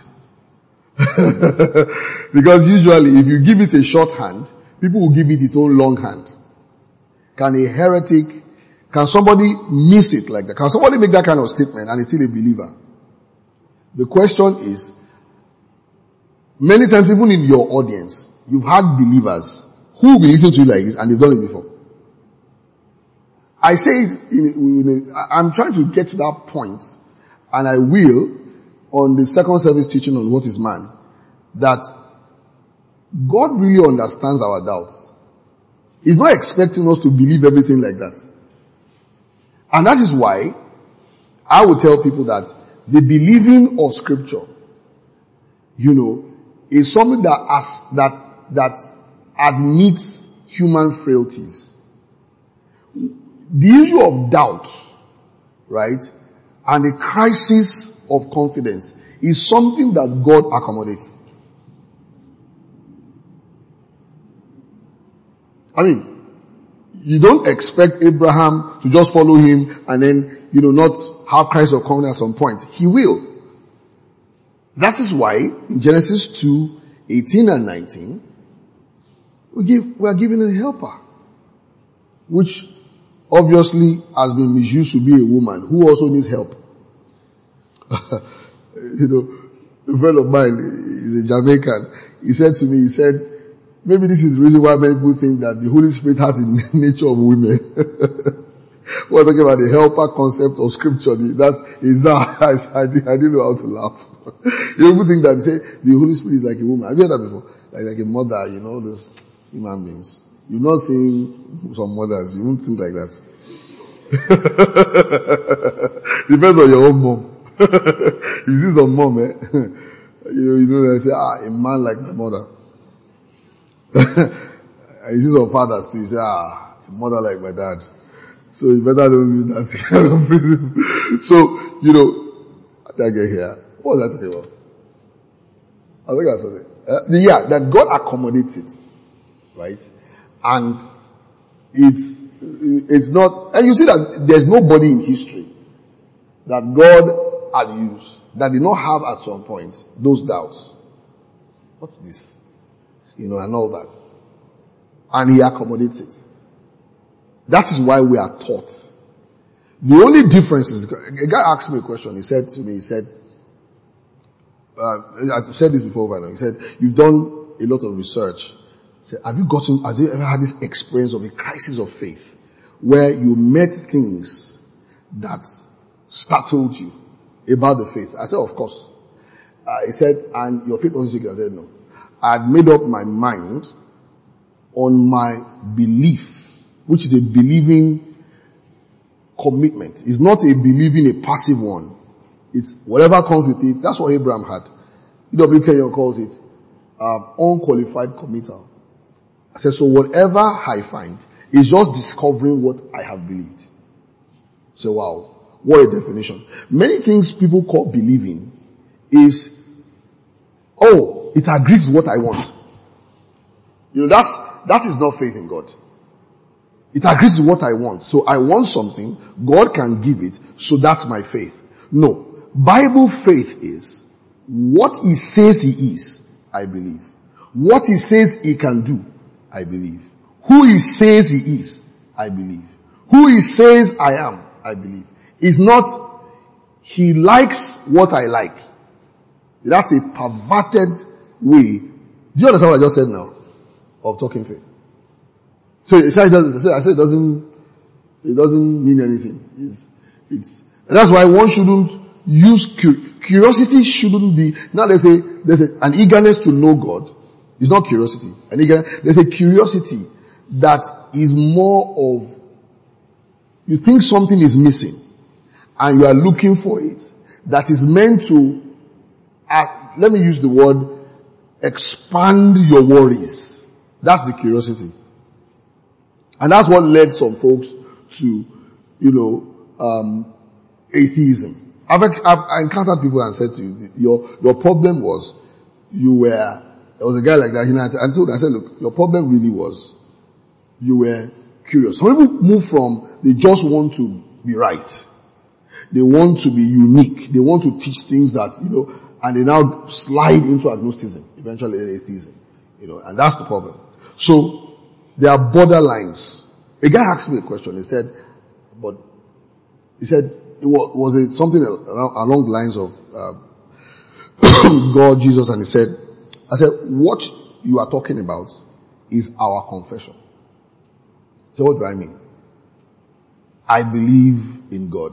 Because usually if you give it a short hand, people will give it its own long hand. Can a heretic, can somebody miss it like that? Can somebody make that kind of statement and is still a believer? The question is, many times even in your audience, you've had believers who will be listening to you like this and they've done it before. I say it in, in a, I'm trying to get to that point, and I will on the second service teaching on what is man, that God really understands our doubts. He's not expecting us to believe everything like that. And that is why I would tell people that the believing of scripture, you know, is something that as, that, that admits human frailties. The issue of doubt, right, and the crisis of confidence is something that God accommodates. I mean, you don't expect Abraham to just follow him and then, you know, not have Christ or confidence at some point. He will. That is why in Genesis two, eighteen and nineteen, we give, we are given a helper, which obviously has been misused to be a woman who also needs help. You know, a friend of mine is a Jamaican. He said to me, he said, maybe this is the reason why many people think that the Holy Spirit has the nature of women. We're talking about the helper concept of scripture. That is, I, I didn't know how to laugh. You people think that, say, the Holy Spirit is like a woman. Have you heard that before? Like, like a mother, you know, those human beings. You've not seen some mothers, you won't think like that. Depends on your own mom. You see some mom, eh? You know, you know, they say, ah, a man like my mother. And you see some fathers too, you say, ah, a mother like my dad. So you better don't use that kind of reason. So, you know, how did I get here? What was I talking about? I think I saw it. Uh, yeah, that God accommodates it. Right? And it's, it's not, and you see that there's nobody in history that God had used that did not have at some point those doubts. What's this? You know, and all that. And he accommodates it. That is why we are taught. The only difference is, a guy asked me a question. He said to me, he said, uh, I've said this before, he said, you've done a lot of research. He said, have you gotten, have you ever had this experience of a crisis of faith where you met things that startled you about the faith? I said, of course. Uh, he said, and your faith wasn't shaken? I said, no. I had made up my mind on my belief, which is a believing commitment. It's not a believing a passive one. It's whatever comes with it. That's what Abraham had. E W Kenyon calls it um, unqualified committal. I said, so whatever I find is just discovering what I have believed. So wow, what a definition. Many things people call believing is, oh, it agrees with what I want. You know, that's, that is not faith in God. It agrees with what I want. So I want something, God can give it, so that's my faith. No. Bible faith is, what he says he is, I believe. What he says he can do, I believe. Who he says he is, I believe. Who he says I am, I believe. It's not, he likes what I like. That's a perverted way. Do you understand what I just said now? Of talking faith. So it doesn't, I said it doesn't, it doesn't mean anything. It's, it's, and that's why one shouldn't use, curiosity shouldn't be, now there's a, there's a, an eagerness to know God. It's not curiosity. An eager, there's a curiosity that is more of, you think something is missing and you are looking for it, that is meant to, uh, let me use the word, expand your worries. That's the curiosity. And that's what led some folks to, you know, um, atheism. I've, I've encountered people and said to you, your, your problem was, you were, there was a guy like that, you know, I told, I said, look, your problem really was, you were curious. Some people move from, they just want to be right. They want to be unique. They want to teach things that, you know, and they now slide into agnosticism, eventually atheism, you know, and that's the problem. So, there are borderlines. A guy asked me a question, he said, but, he said, it was, was it something along, along the lines of, uh, God, Jesus, and he said, I said, what you are talking about is our confession. So what do I mean? I believe in God.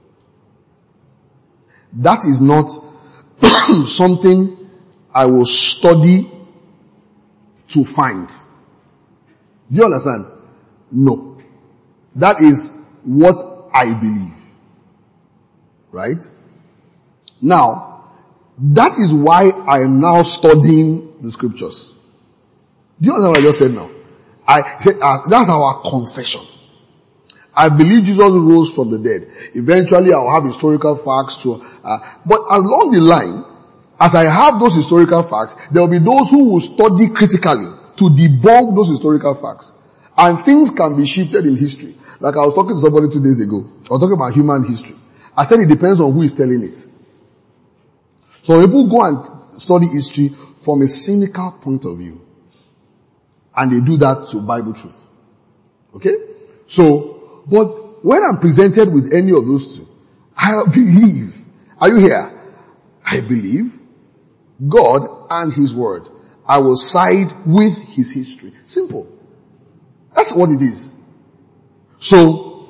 That is not something I will study to find. Do you understand? No. That is what I believe. Right? Now, that is why I am now studying the scriptures. Do you understand what I just said now? I said, uh, that's our confession. I believe Jesus rose from the dead. Eventually I'll have historical facts to, uh, but along the line, as I have those historical facts, there will be those who will study critically to debunk those historical facts. And things can be shifted in history. Like I was talking to somebody two days ago. I was talking about human history. I said it depends on who is telling it. So people go and study history from a cynical point of view. And they do that to Bible truth. Okay? So, but when I'm presented with any of those two, I believe. Are you here? I believe God and His Word. I will side with His history. Simple. That's what it is. So,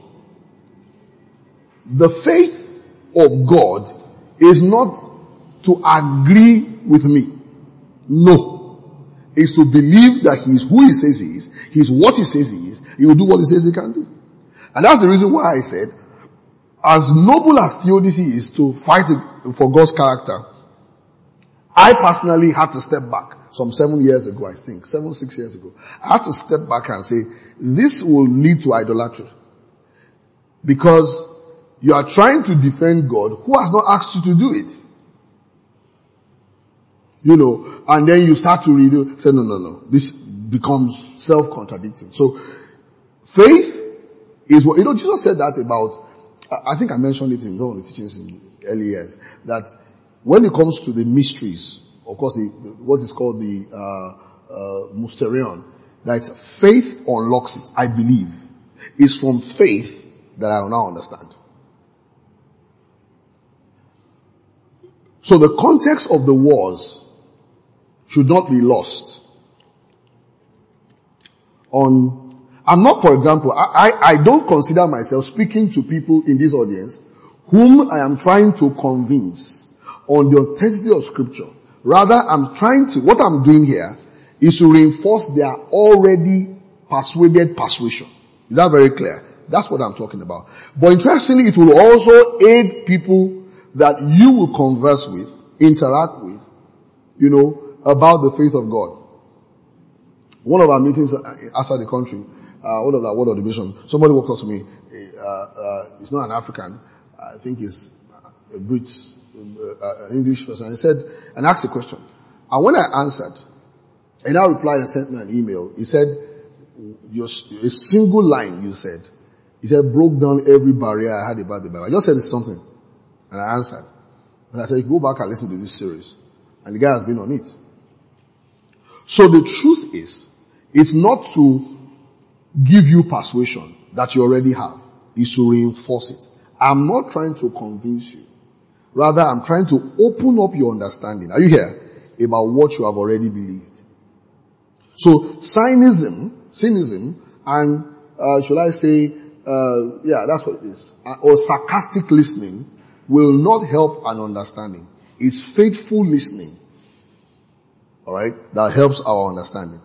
the faith of God is not to agree with me. No. It's to believe that He is who He says He is. He is what He says He is. He will do what He says He can do. And that's the reason why I said, as noble as theodicy is to fight for God's character, I personally had to step back some seven years ago, I think, seven, six years ago. I had to step back and say, this will lead to idolatry. Because you are trying to defend God who has not asked you to do it. You know, and then you start to read, say, no, no, no. This becomes self-contradicting. So, faith is what, you know, Jesus said that about, I think I mentioned it in one of the teachings in early years, that when it comes to the mysteries, of course, the, the, what is called the, uh, uh, mysterion, that faith unlocks it, I believe. It's from faith that I will now understand. So the context of the wars should not be lost on, I'm not, for example, I, I, I don't consider myself speaking to people in this audience whom I am trying to convince on the authenticity of scripture. Rather, I'm trying to, what I'm doing here is to reinforce their already persuaded persuasion. Is that very clear? That's what I'm talking about. But interestingly, it will also aid people that you will converse with, interact with, you know, about the faith of God. One of our meetings outside the country, uh, one of the word of the mission, somebody walked up to me, uh, uh, he's not an African, I think he's a Brit, uh, an English person, and he said, and asked a question. And when I answered, and now replied and sent me an email, he said, your, a single line you said, he said, broke down every barrier I had about the Bible. I just said something, and I answered. And I said, go back and listen to this series. And the guy has been on it. So the truth is, it's not to give you persuasion that you already have. It's to reinforce it. I'm not trying to convince you. Rather, I'm trying to open up your understanding. Are you here? About what you have already believed. So, cynicism, cynicism, and, uh, shall I say, uh, yeah, that's what it is. Uh, or sarcastic listening will not help an understanding. It's faithful listening. Alright? That helps our understanding.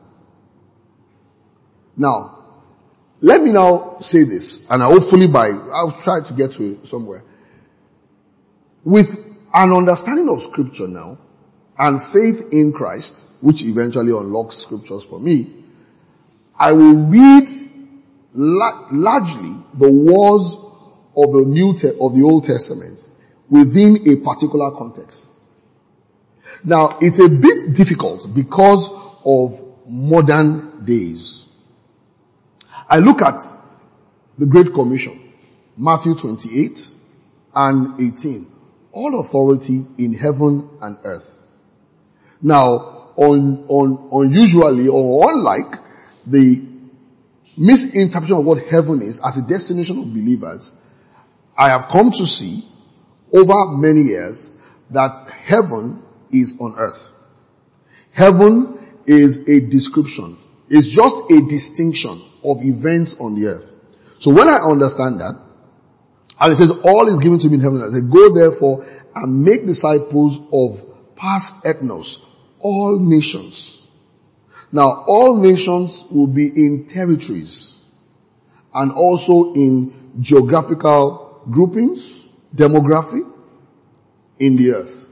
Now, let me now say this, and hopefully by, I'll try to get to it somewhere. With an understanding of scripture now, and faith in Christ, which eventually unlocks scriptures for me, I will read la- largely the words of the New Te- of the Old Testament within a particular context. Now, it's a bit difficult because of modern days. I look at the Great Commission, Matthew twenty-eight and eighteen. all authority in heaven and earth. Now, un, un, unusually or unlike the misinterpretation of what heaven is as a destination of believers, I have come to see over many years that heaven is on earth. Heaven is a description. It's just a distinction of events on the earth. So when I understand that, and it says all is given to me in heaven, I say go therefore and make disciples of past ethnos, all nations. Now all nations will be in territories and also in geographical groupings, demography in the earth.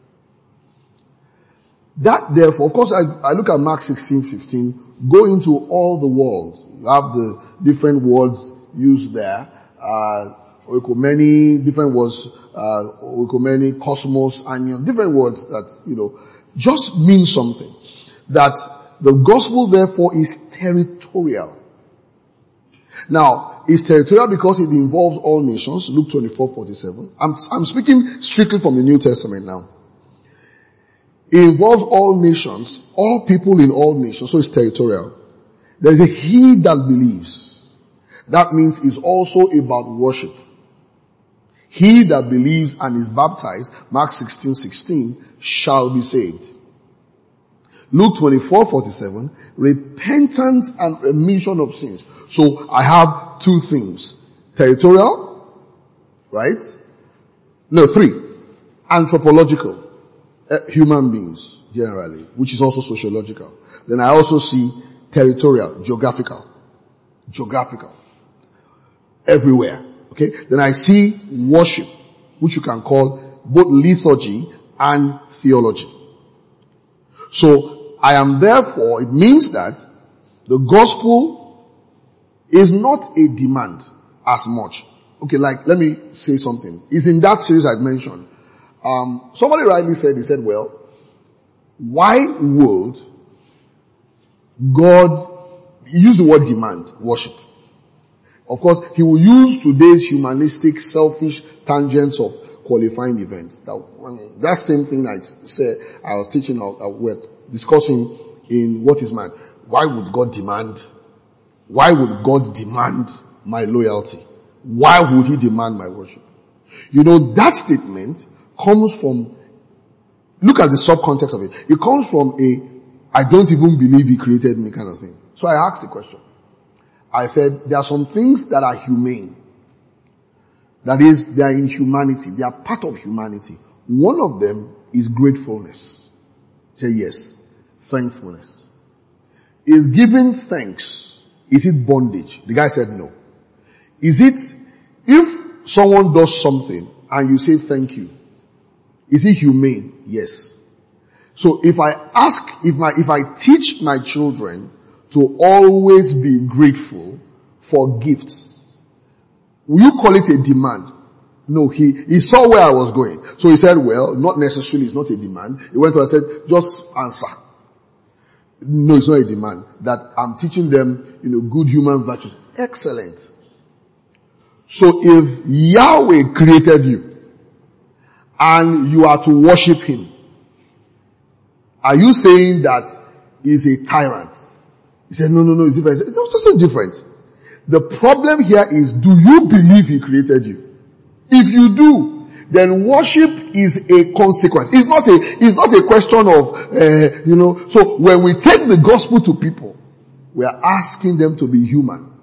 That therefore, of course I, I look at Mark sixteen fifteen, go into all the world. You have the different words used there, uh, oikomeni, different words, uh, oikomeni, cosmos, anion, different words that, you know, just mean something. That the gospel therefore is territorial. Now, it's territorial because it involves all nations, Luke twenty-four forty-seven. I'm, I'm speaking strictly from the New Testament now. It involves all nations, all people in all nations, so it's territorial. There is a he that believes. That means it's also about worship. He that believes and is baptized, Mark sixteen sixteen, shall be saved. Luke twenty-four forty-seven, repentance and remission of sins. So I have two things. Territorial, right? No, three. Anthropological. Uh, human beings, generally, which is also sociological. Then I also see territorial, geographical. Geographical. Everywhere. Okay? Then I see worship, which you can call both liturgy and theology. So, I am therefore, it means that the gospel is not a demand as much. Okay, like, let me say something. It's in that series I mentioned. Um, somebody rightly said, he said, well, why would God, he used the word demand, worship. Of course, he will use today's humanistic, selfish tangents of qualifying events. That, that same thing I said, I was teaching, uh, we're discussing in What is Man. Why would God demand, why would God demand my loyalty? Why would he demand my worship? You know, that statement comes from, look at the subcontext of it. It comes from a, I don't even believe he created me kind of thing. So I asked the question. I said, there are some things that are humane. That is, they are in humanity. They are part of humanity. One of them is gratefulness. Say yes. Thankfulness. Is giving thanks, is it bondage? The guy said no. Is it, if someone does something and you say thank you, is it humane? Yes. So if I ask, if my, if I teach my children to always be grateful for gifts, will you call it a demand? No, he, he saw where I was going. So he said, well, not necessarily, it's not a demand. He went on and said, just answer. No, it's not a demand. That I'm teaching them, you know, good human virtues. Excellent. So if Yahweh created you, and you are to worship him, are you saying that he's a tyrant? He said, no, no, no, it's different. It's also different. The problem here is, do you believe he created you? If you do, then worship is a consequence. It's not a, it's not a question of, uh, you know, so when we take the gospel to people, we are asking them to be human.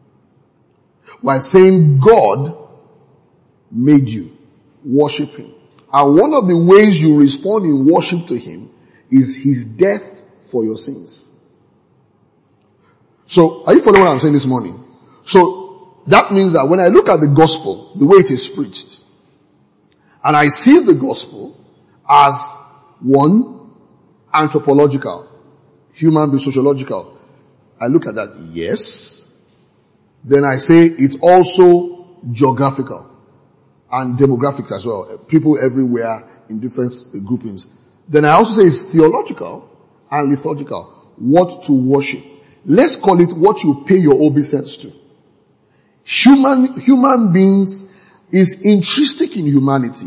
We're saying God made you. Worship him. And one of the ways you respond in worship to him is his death for your sins. So, are you following what I'm saying this morning? So, that means that when I look at the gospel, the way it is preached, and I see the gospel as one, anthropological, human being, sociological, I look at that, yes. Then I say it's also geographical and demographic as well. People everywhere in different groupings. Then I also say it's theological and liturgical. What to worship. Let's call it what you pay your obeisance to. Human, human beings is intrinsic in humanity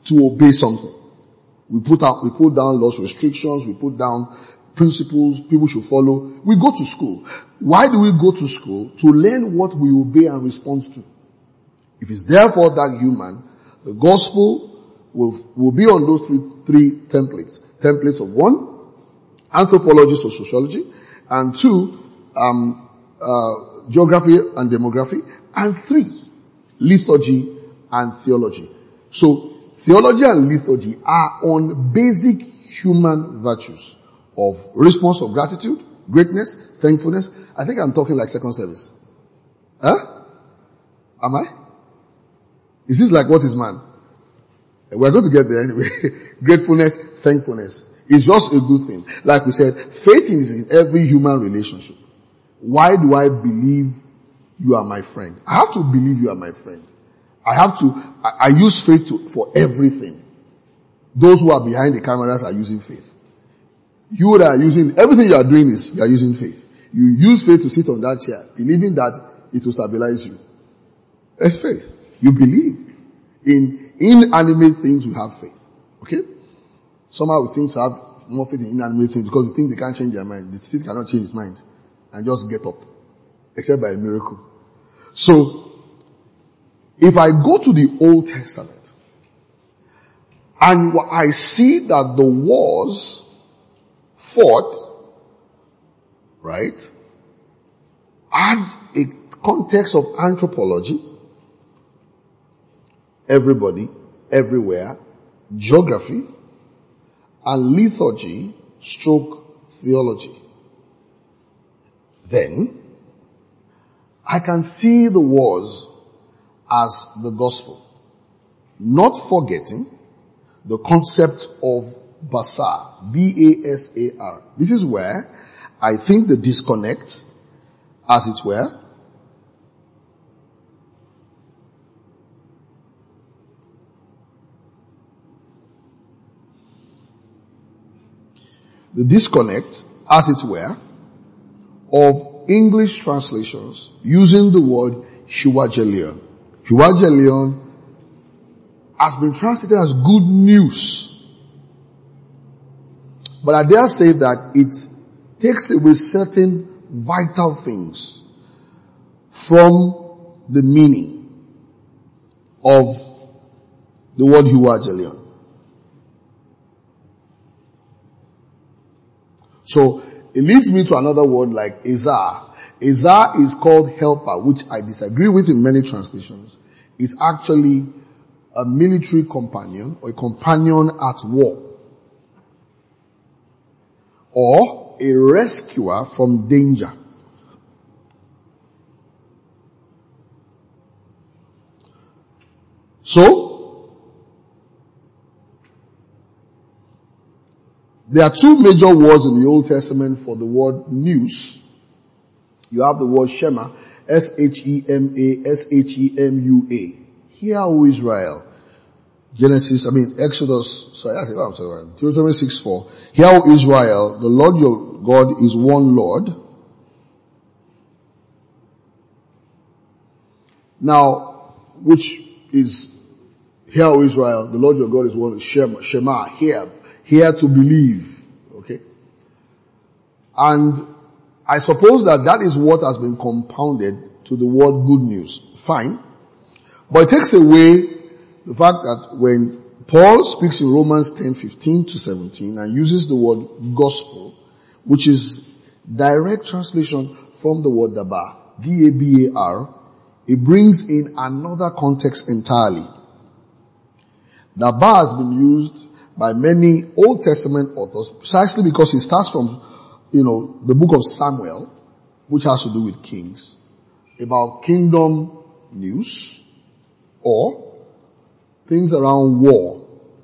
to obey something. We put out, we put down laws, restrictions, we put down principles people should follow. We go to school. Why do we go to school? To learn what we obey and respond to. If it's therefore that human, the gospel will, will be on those three, three templates. Templates of one, anthropology or sociology, and two, um, uh, geography and demography, and three, liturgy and theology. So, theology and liturgy are on basic human virtues of response of gratitude, greatness, thankfulness. I think I'm talking like second service. Huh? Am I? Is this like what is man? We're going to get there anyway. Gratefulness, thankfulness. It's just a good thing. Like we said, faith is in every human relationship. Why do I believe you are my friend? I have to believe you are my friend. I have to, I, I use faith to, for everything. Those who are behind the cameras are using faith. You that are using, everything you are doing is, you are using faith. You use faith to sit on that chair, believing that it will stabilize you. It's faith. You believe. In inanimate things, we have faith. Okay? Somehow we think to have more faith in inanimate things because we think they can't change their mind. The state cannot change his mind and just get up. Except by a miracle. So, if I go to the Old Testament and I see that the wars fought, right, add a context of anthropology, everybody, everywhere, geography, and liturgy stroke theology. Then, I can see the wars as the gospel, not forgetting the concept of Basar, B A S A R. This is where I think the disconnect, as it were, the disconnect, as it were, of English translations using the word Evangelion. Evangelion has been translated as good news. But I dare say that it takes away certain vital things from the meaning of the word Evangelion. So, it leads me to another word like Azar. Azar is called helper, which I disagree with in many translations. It's actually a military companion or a companion at war. Or a rescuer from danger. So, there are two major words in the Old Testament for the word news. You have the word Shema, S H E M A, S H E M U A. Hear, O Israel. Genesis, I mean Exodus, sorry, I say, I'm sorry, Deuteronomy six four. Hear, O Israel, the Lord your God is one Lord. Now, which is, hear, O Israel, the Lord your God is one, Shema, Shema, hear, hear to believe. Okay? And I suppose that that is what has been compounded to the word good news. Fine. But it takes away the fact that when Paul speaks in Romans ten fifteen to seventeen and uses the word gospel, which is direct translation from the word dabar, D A B A R, it brings in another context entirely. Dabar has been used by many Old Testament authors precisely because it starts from, you know, the book of Samuel, which has to do with kings, about kingdom news or things around war.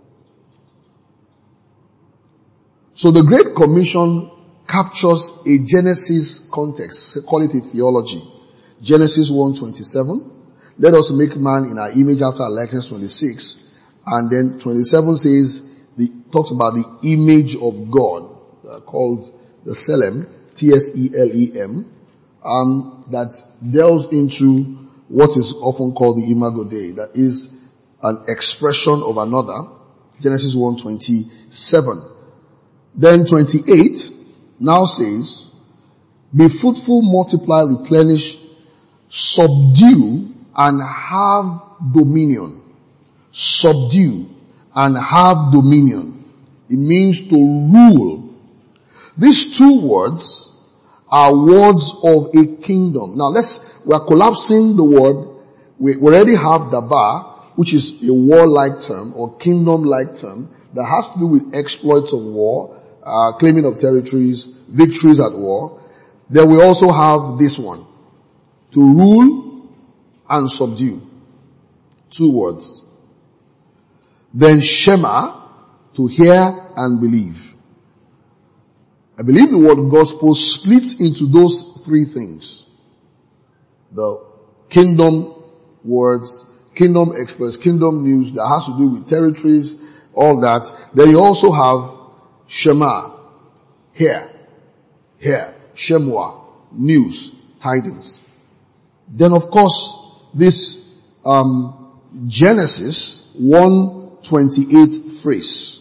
So the Great Commission captures a Genesis context, call it a theology. Genesis one twenty-seven, let us make man in our image after our likeness, twenty-six, and then twenty-seven says, the, talks about the image of God, uh, called the Selem, T S E L E M, um, that delves into what is often called the Imago Dei, that is, an expression of another. Genesis one twenty-seven. Then twenty-eight now says, be fruitful, multiply, replenish, subdue, and have dominion. Subdue and have dominion. It means to rule. These two words are words of a kingdom. Now let's, we are collapsing the word. We already have Dabar, which is a warlike term or kingdom-like term that has to do with exploits of war, uh, claiming of territories, victories at war. Then we also have this one, to rule and subdue. Two words. Then Shema, to hear and believe. I believe the word gospel splits into those three things. The kingdom words, kingdom exploits, kingdom news that has to do with territories, all that. Then you also have Shema, hear, hear, Shemua, news, tidings. Then of course, this um Genesis one twenty-eight phrase.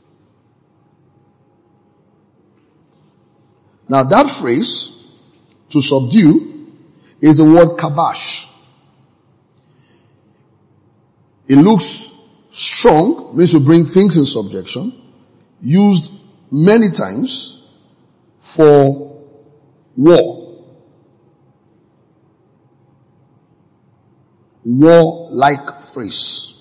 Now that phrase, to subdue, is the word kabash. It looks strong, means to bring things in subjection, used many times for war. War-like phrase.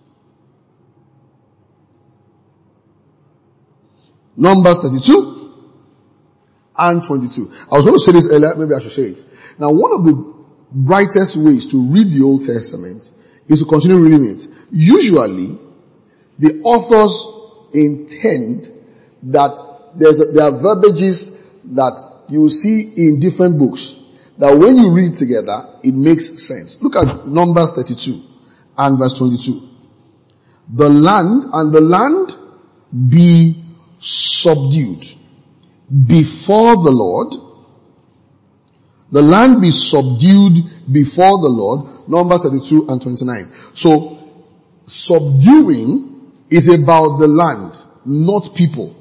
Numbers thirty-two and twenty-two. I was going to say this earlier, maybe I should say it. Now one of the brightest ways to read the Old Testament is to continue reading it. Usually, the authors intend that there's a, there are verbages that you will see in different books, that when you read together, it makes sense. Look at Numbers thirty-two and verse twenty-two. The land, and the land be subdued before the Lord. The land be subdued before the Lord. Numbers thirty-two and twenty-nine. So, subduing is about the land, not people.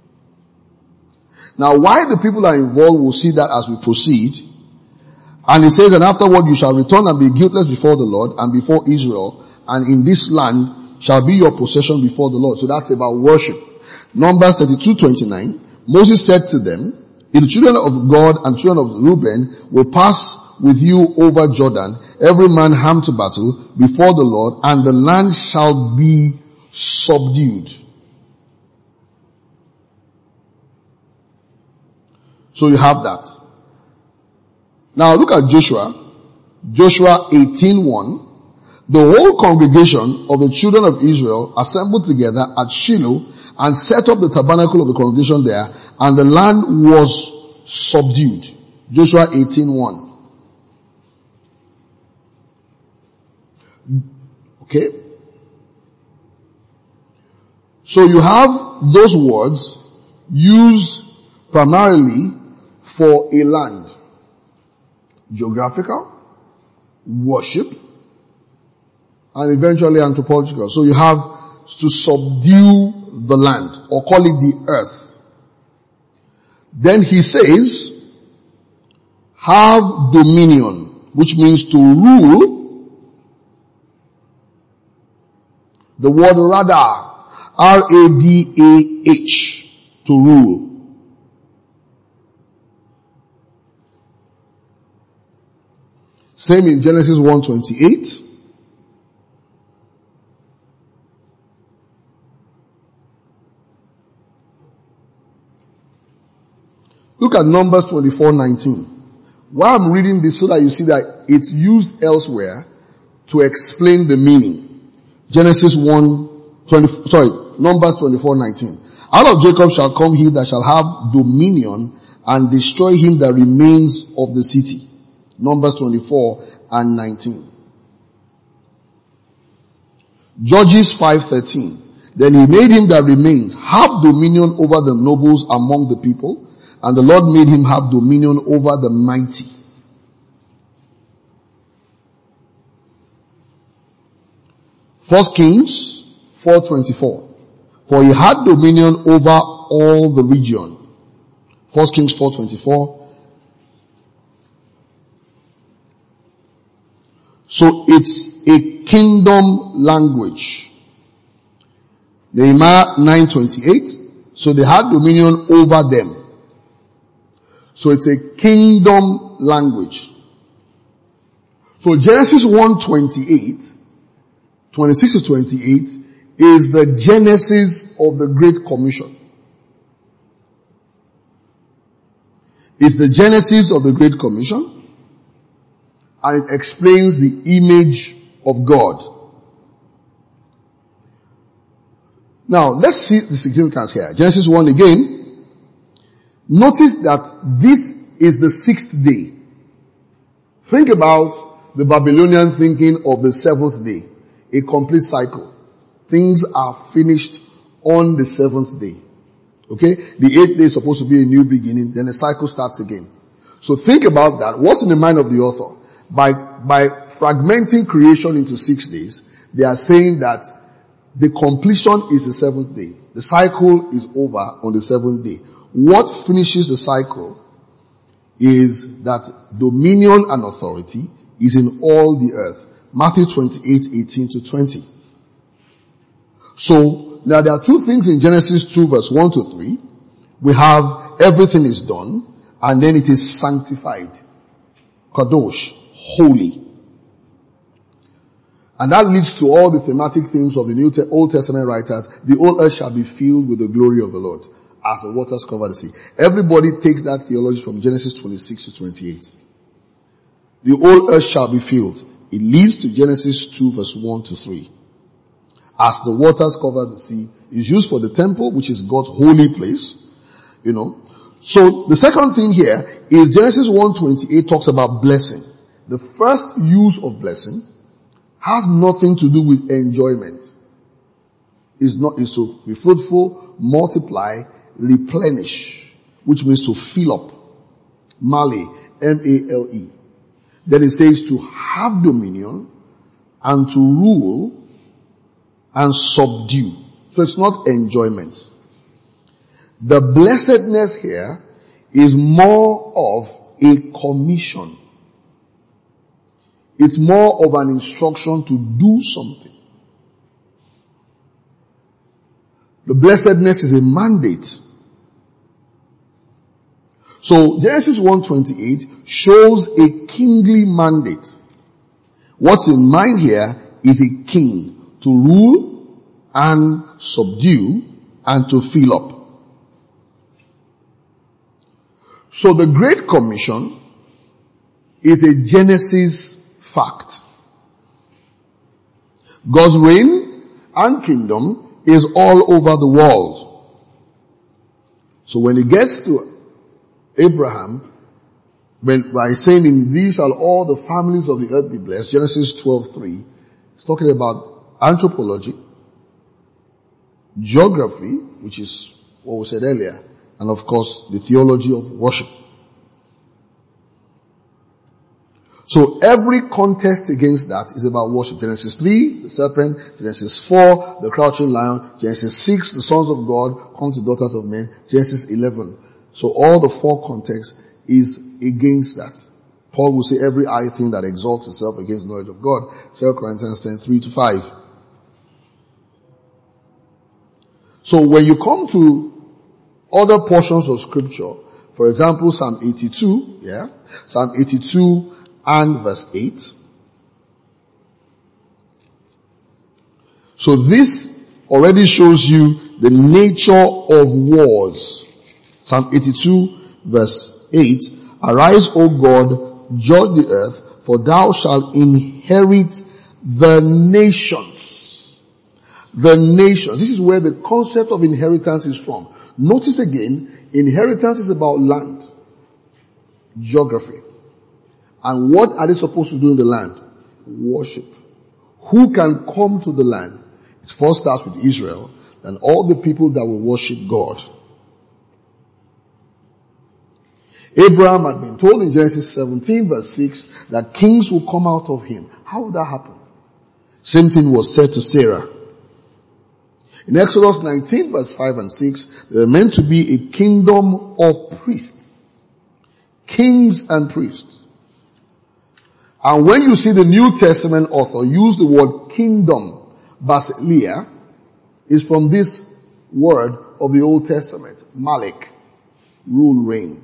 Now, why the people are involved, we'll see that as we proceed. And it says, and afterward you shall return and be guiltless before the Lord and before Israel, and in this land shall be your possession before the Lord. So that's about worship. Numbers thirty-two twenty-nine. Moses said to them, if the children of God and children of Reuben will pass with you over Jordan, every man armed to battle before the Lord, and the land shall be subdued. So you have that. Now look at Joshua. Joshua eighteen one. The whole congregation of the children of Israel assembled together at Shiloh and set up the tabernacle of the congregation there, and the land was subdued. Joshua eighteen one. Okay? So you have those words used primarily for a land. Geographical, worship, and eventually anthropological. So you have to subdue the land, or call it the earth. Then he says, have dominion, which means to rule. The word radar, R A D A H, to rule. Same in Genesis one twenty-eight. Look at Numbers twenty-four nineteen. Why I'm reading this so that you see that it's used elsewhere to explain the meaning. Genesis one twenty, sorry, Numbers twenty-four nineteen. Out of Jacob shall come he that shall have dominion and destroy him that remains of the city. Numbers twenty-four and nineteen. Judges five thirteen. Then he made him that remains have dominion over the nobles among the people, and the Lord made him have dominion over the mighty. First Kings four twenty-four. For he had dominion over all the region. First Kings four twenty-four. So it's a kingdom language. Nehemiah nine twenty-eight. So they had dominion over them. So it's a kingdom language. So Genesis one twenty-eight, twenty-six to twenty-eight is the genesis of the Great Commission. It's the genesis of the Great Commission, and it explains the image of God. Now, let's see the significance here. Genesis one again. Notice that this is the sixth day. Think about the Babylonian thinking of the seventh day. A complete cycle. Things are finished on the seventh day. Okay? The eighth day is supposed to be a new beginning, then the cycle starts again. So think about that. What's in the mind of the author? By, by fragmenting creation into six days, they are saying that the completion is the seventh day. The cycle is over on the seventh day. What finishes the cycle is that dominion and authority is in all the earth. Matthew twenty-eight, eighteen to twenty. So, now there are two things in Genesis two verse one to three. We have everything is done, and then it is sanctified. Kadosh, holy. And that leads to all the thematic themes of the New Te- Old Testament writers. The whole earth shall be filled with the glory of the Lord, as the waters cover the sea. Everybody takes that theology from Genesis twenty-six to twenty-eight. The whole earth shall be filled. It leads to Genesis two verse one to three. As the waters cover the sea, is used for the temple, which is God's holy place. You know. So the second thing here is Genesis one twenty-eight talks about blessing. The first use of blessing has nothing to do with enjoyment. It's not, it's to be fruitful, multiply, replenish, which means to fill up. Male, M A L E. Then it says to have dominion and to rule and subdue. So it's not enjoyment. The blessedness here is more of a commission. It's more of an instruction to do something. The blessedness is a mandate. So Genesis one twenty-eight shows a kingly mandate. What's in mind here is a king to rule and subdue and to fill up. So the Great Commission is a Genesis fact. God's reign and kingdom is all over the world. So when it gets to Abraham, when by saying in these shall all the families of the earth be blessed, Genesis twelve three, it's talking about anthropology, geography, which is what we said earlier, and of course the theology of worship. So every contest against that is about worship. Genesis three, the serpent. Genesis four, the crouching lion. Genesis six, the sons of God come to daughters of men. Genesis eleven. So all the four contexts is against that. Paul will say every high thing that exalts itself against knowledge of God. Second Corinthians ten, three to five. So when you come to other portions of scripture, for example, Psalm eighty-two, yeah, Psalm eighty-two and verse eight. So this already shows you the nature of wars. Psalm eighty-two verse eight. Arise, O God, judge the earth, for thou shalt inherit the nations. The nations. This is where the concept of inheritance is from. Notice again, inheritance is about land, geography. And what are they supposed to do in the land? Worship. Who can come to the land? It first starts with Israel, and all the people that will worship God. Abraham had been told in Genesis seventeen verse six that kings will come out of him. How would that happen? Same thing was said to Sarah. In Exodus nineteen verse five and six, they were meant to be a kingdom of priests. Kings and priests. And when you see the New Testament author use the word kingdom, basileia, is from this word of the Old Testament, Malik, rule, reign.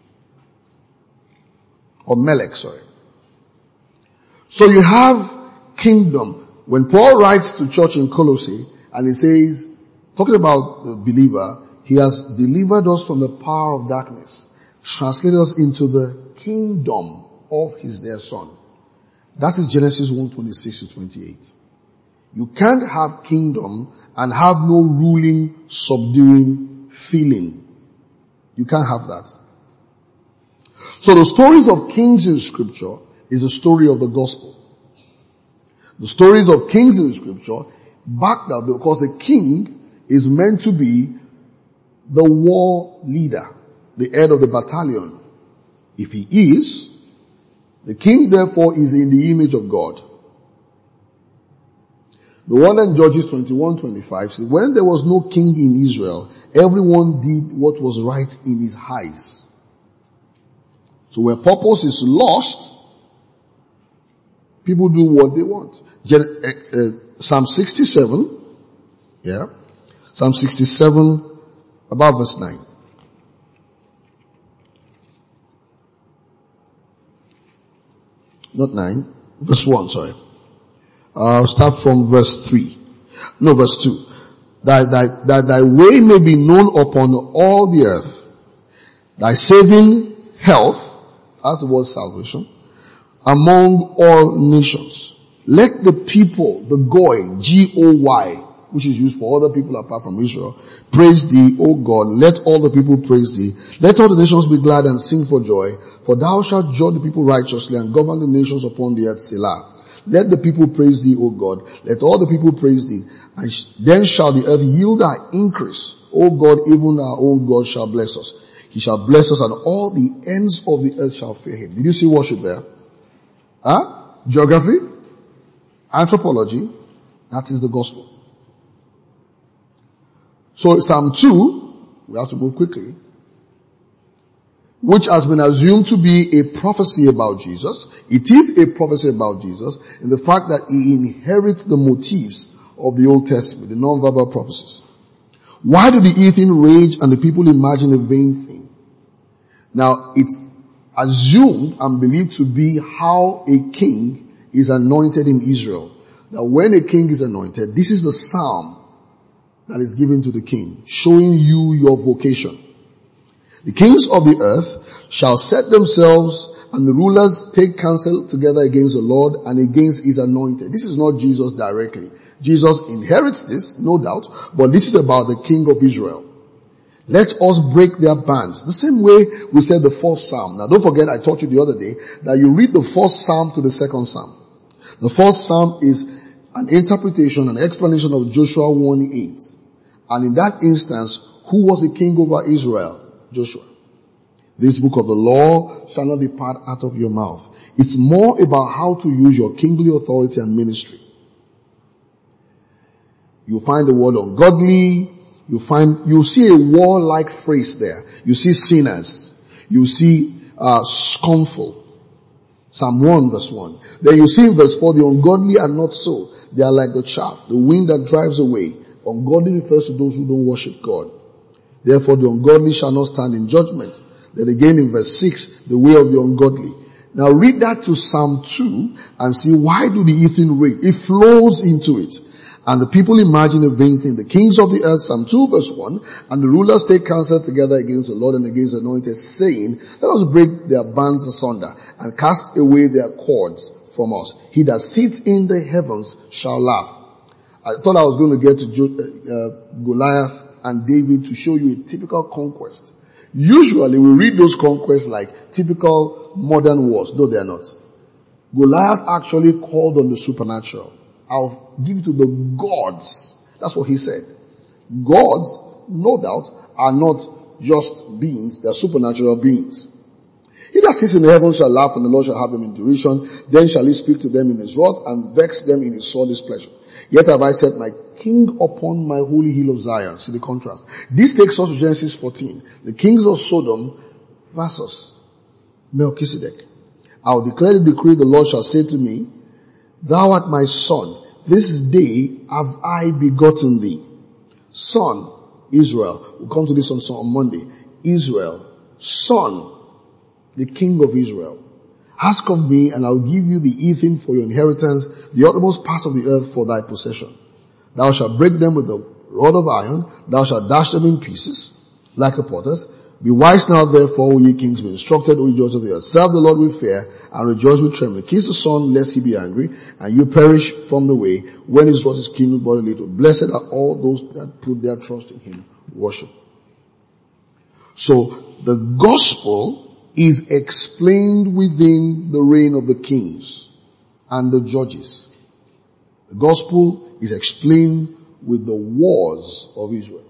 Or Melech, sorry. So you have kingdom. When Paul writes to church in Colossae, and he says, talking about the believer, he has delivered us from the power of darkness, translated us into the kingdom of his dear son. That is Genesis one twenty-six to twenty-eight. You can't have kingdom and have no ruling, subduing feeling. You can't have that. So the stories of kings in scripture is the story of the gospel. The stories of kings in scripture backed up because the king is meant to be the war leader, the head of the battalion. If he is, the king therefore is in the image of God. The one in Judges twenty-one twenty-five says, when there was no king in Israel, everyone did what was right in his eyes. So where purpose is lost, people do what they want. Gen- uh, uh, Psalm sixty-seven, yeah, Psalm sixty-seven, about verse nine. Not nine, verse one, sorry. I'll start from verse three. No, verse two. That, that, that thy way may be known upon all the earth. Thy saving health, that's the word salvation, among all nations. Let the people, the Goy, G O Y, which is used for other people apart from Israel, praise thee, O God. Let all the people praise thee. Let all the nations be glad and sing for joy. For thou shalt judge the people righteously and govern the nations upon the earth, Selah. Let the people praise thee, O God. Let all the people praise thee. And sh- then shall the earth yield her increase. O God, even our own God shall bless us. He shall bless us and all the ends of the earth shall fear him. Did you see worship there? Huh? Geography? Anthropology? That is the gospel. So Psalm two, we have to move quickly, which has been assumed to be a prophecy about Jesus. It is a prophecy about Jesus in the fact that he inherits the motifs of the Old Testament, the non-verbal prophecies. Why do the heathen rage and the people imagine a vain thing? Now, it's assumed and believed to be how a king is anointed in Israel. That when a king is anointed, this is the psalm that is given to the king, showing you your vocation. The kings of the earth shall set themselves and the rulers take counsel together against the Lord and against his anointed. This is not Jesus directly. Jesus inherits this, no doubt, but this is about the king of Israel. Let us break their bands. The same way we said the first psalm. Now don't forget I taught you the other day that you read the first psalm to the second psalm. The first psalm is an interpretation, an explanation of Joshua one eight. And in that instance, who was the king over Israel? Joshua. This book of the law shall not depart out of your mouth. It's more about how to use your kingly authority and ministry. You find the word ungodly. You find, you see a war-like phrase there. You see sinners. You see, uh, scornful. Psalm one verse one. Then you see in verse four, the ungodly are not so. They are like the chaff, the wind that drives away. Ungodly refers to those who don't worship God. Therefore the ungodly shall not stand in judgment. Then again in verse six, the way of the ungodly. Now read that to Psalm two and see why do the heathen rage? It flows into it. And the people imagine a vain thing. The kings of the earth, Psalm two verse one, and the rulers take counsel together against the Lord and against the anointed, saying, let us break their bands asunder and cast away their cords from us. He that sits in the heavens shall laugh. I thought I was going to get to uh, Goliath and David to show you a typical conquest. Usually we read those conquests like typical modern wars. No, they are not. Goliath actually called on the supernatural. I'll give it to the gods. That's what he said. Gods, no doubt, are not just beings, they're supernatural beings. He that sits in the heavens shall laugh, and the Lord shall have them in derision. Then shall he speak to them in his wrath, and vex them in his sore displeasure. Yet have I set my king upon my holy hill of Zion. See the contrast. This takes us to Genesis fourteen. The kings of Sodom versus Melchizedek. I will declare the decree, the Lord shall say to me, thou art my son. This day have I begotten thee. Son, Israel. We'll come to this on, on Monday. Israel, son, the king of Israel. Ask of me, and I will give you the heathen for your inheritance, the uttermost parts of the earth for thy possession. Thou shalt break them with the rod of iron, thou shalt dash them in pieces, like a potter's. Be wise now therefore, O ye kings, be instructed, O ye judges of the earth. Serve the Lord with fear, and rejoice with trembling. Kiss the Son, lest he be angry, and you perish from the way, when his wrath is kindled bodily. Blessed are all those that put their trust in him. Worship. So, the gospel is explained within the reign of the kings and the judges. The gospel is explained with the wars of Israel.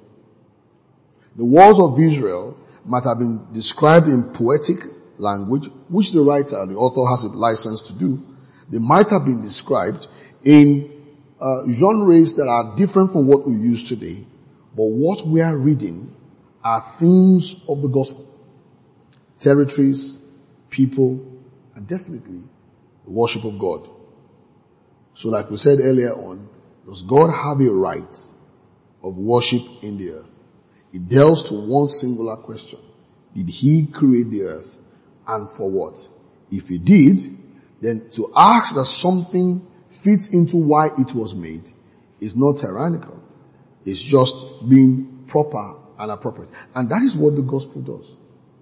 The wars of Israel might have been described in poetic language, which the writer, the author has a license to do. They might have been described in uh, genres that are different from what we use today. But what we are reading are themes of the gospel. Territories, people, and definitely the worship of God. So like we said earlier on, does God have a right of worship in the earth? It delves to one singular question. Did he create the earth, and for what? If he did, then to ask that something fits into why it was made is not tyrannical. It's just being proper and appropriate. And that is what the gospel does.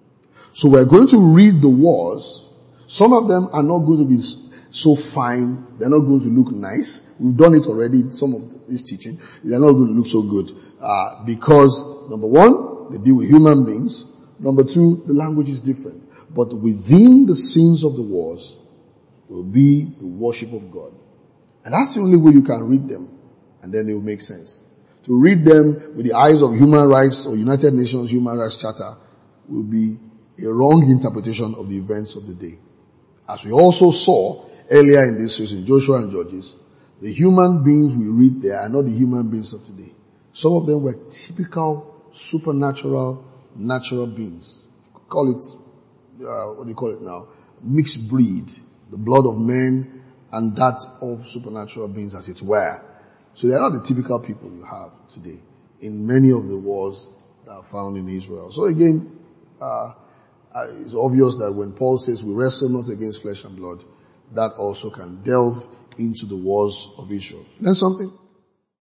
So we're going to read the wars. Some of them are not going to be so fine. They're not going to look nice. We've done it already, some of this teaching. They're not going to look so good. Uh, because, number one, they deal with human beings. Number two, the language is different. But within the scenes of the wars will be the worship of God. And that's the only way you can read them. And then it will make sense. To read them with the eyes of human rights or United Nations Human Rights Charter will be a wrong interpretation of the events of the day. As we also saw earlier in this series in Joshua and Judges, the human beings we read there are not the human beings of today. Some of them were typical supernatural, natural beings. Call it, uh, what do you call it now? Mixed breed. The blood of men and that of supernatural beings as it were. So they are not the typical people you have today in many of the wars that are found in Israel. So again, uh, it's obvious that when Paul says we wrestle not against flesh and blood, that also can delve into the wars of Israel. Learn something?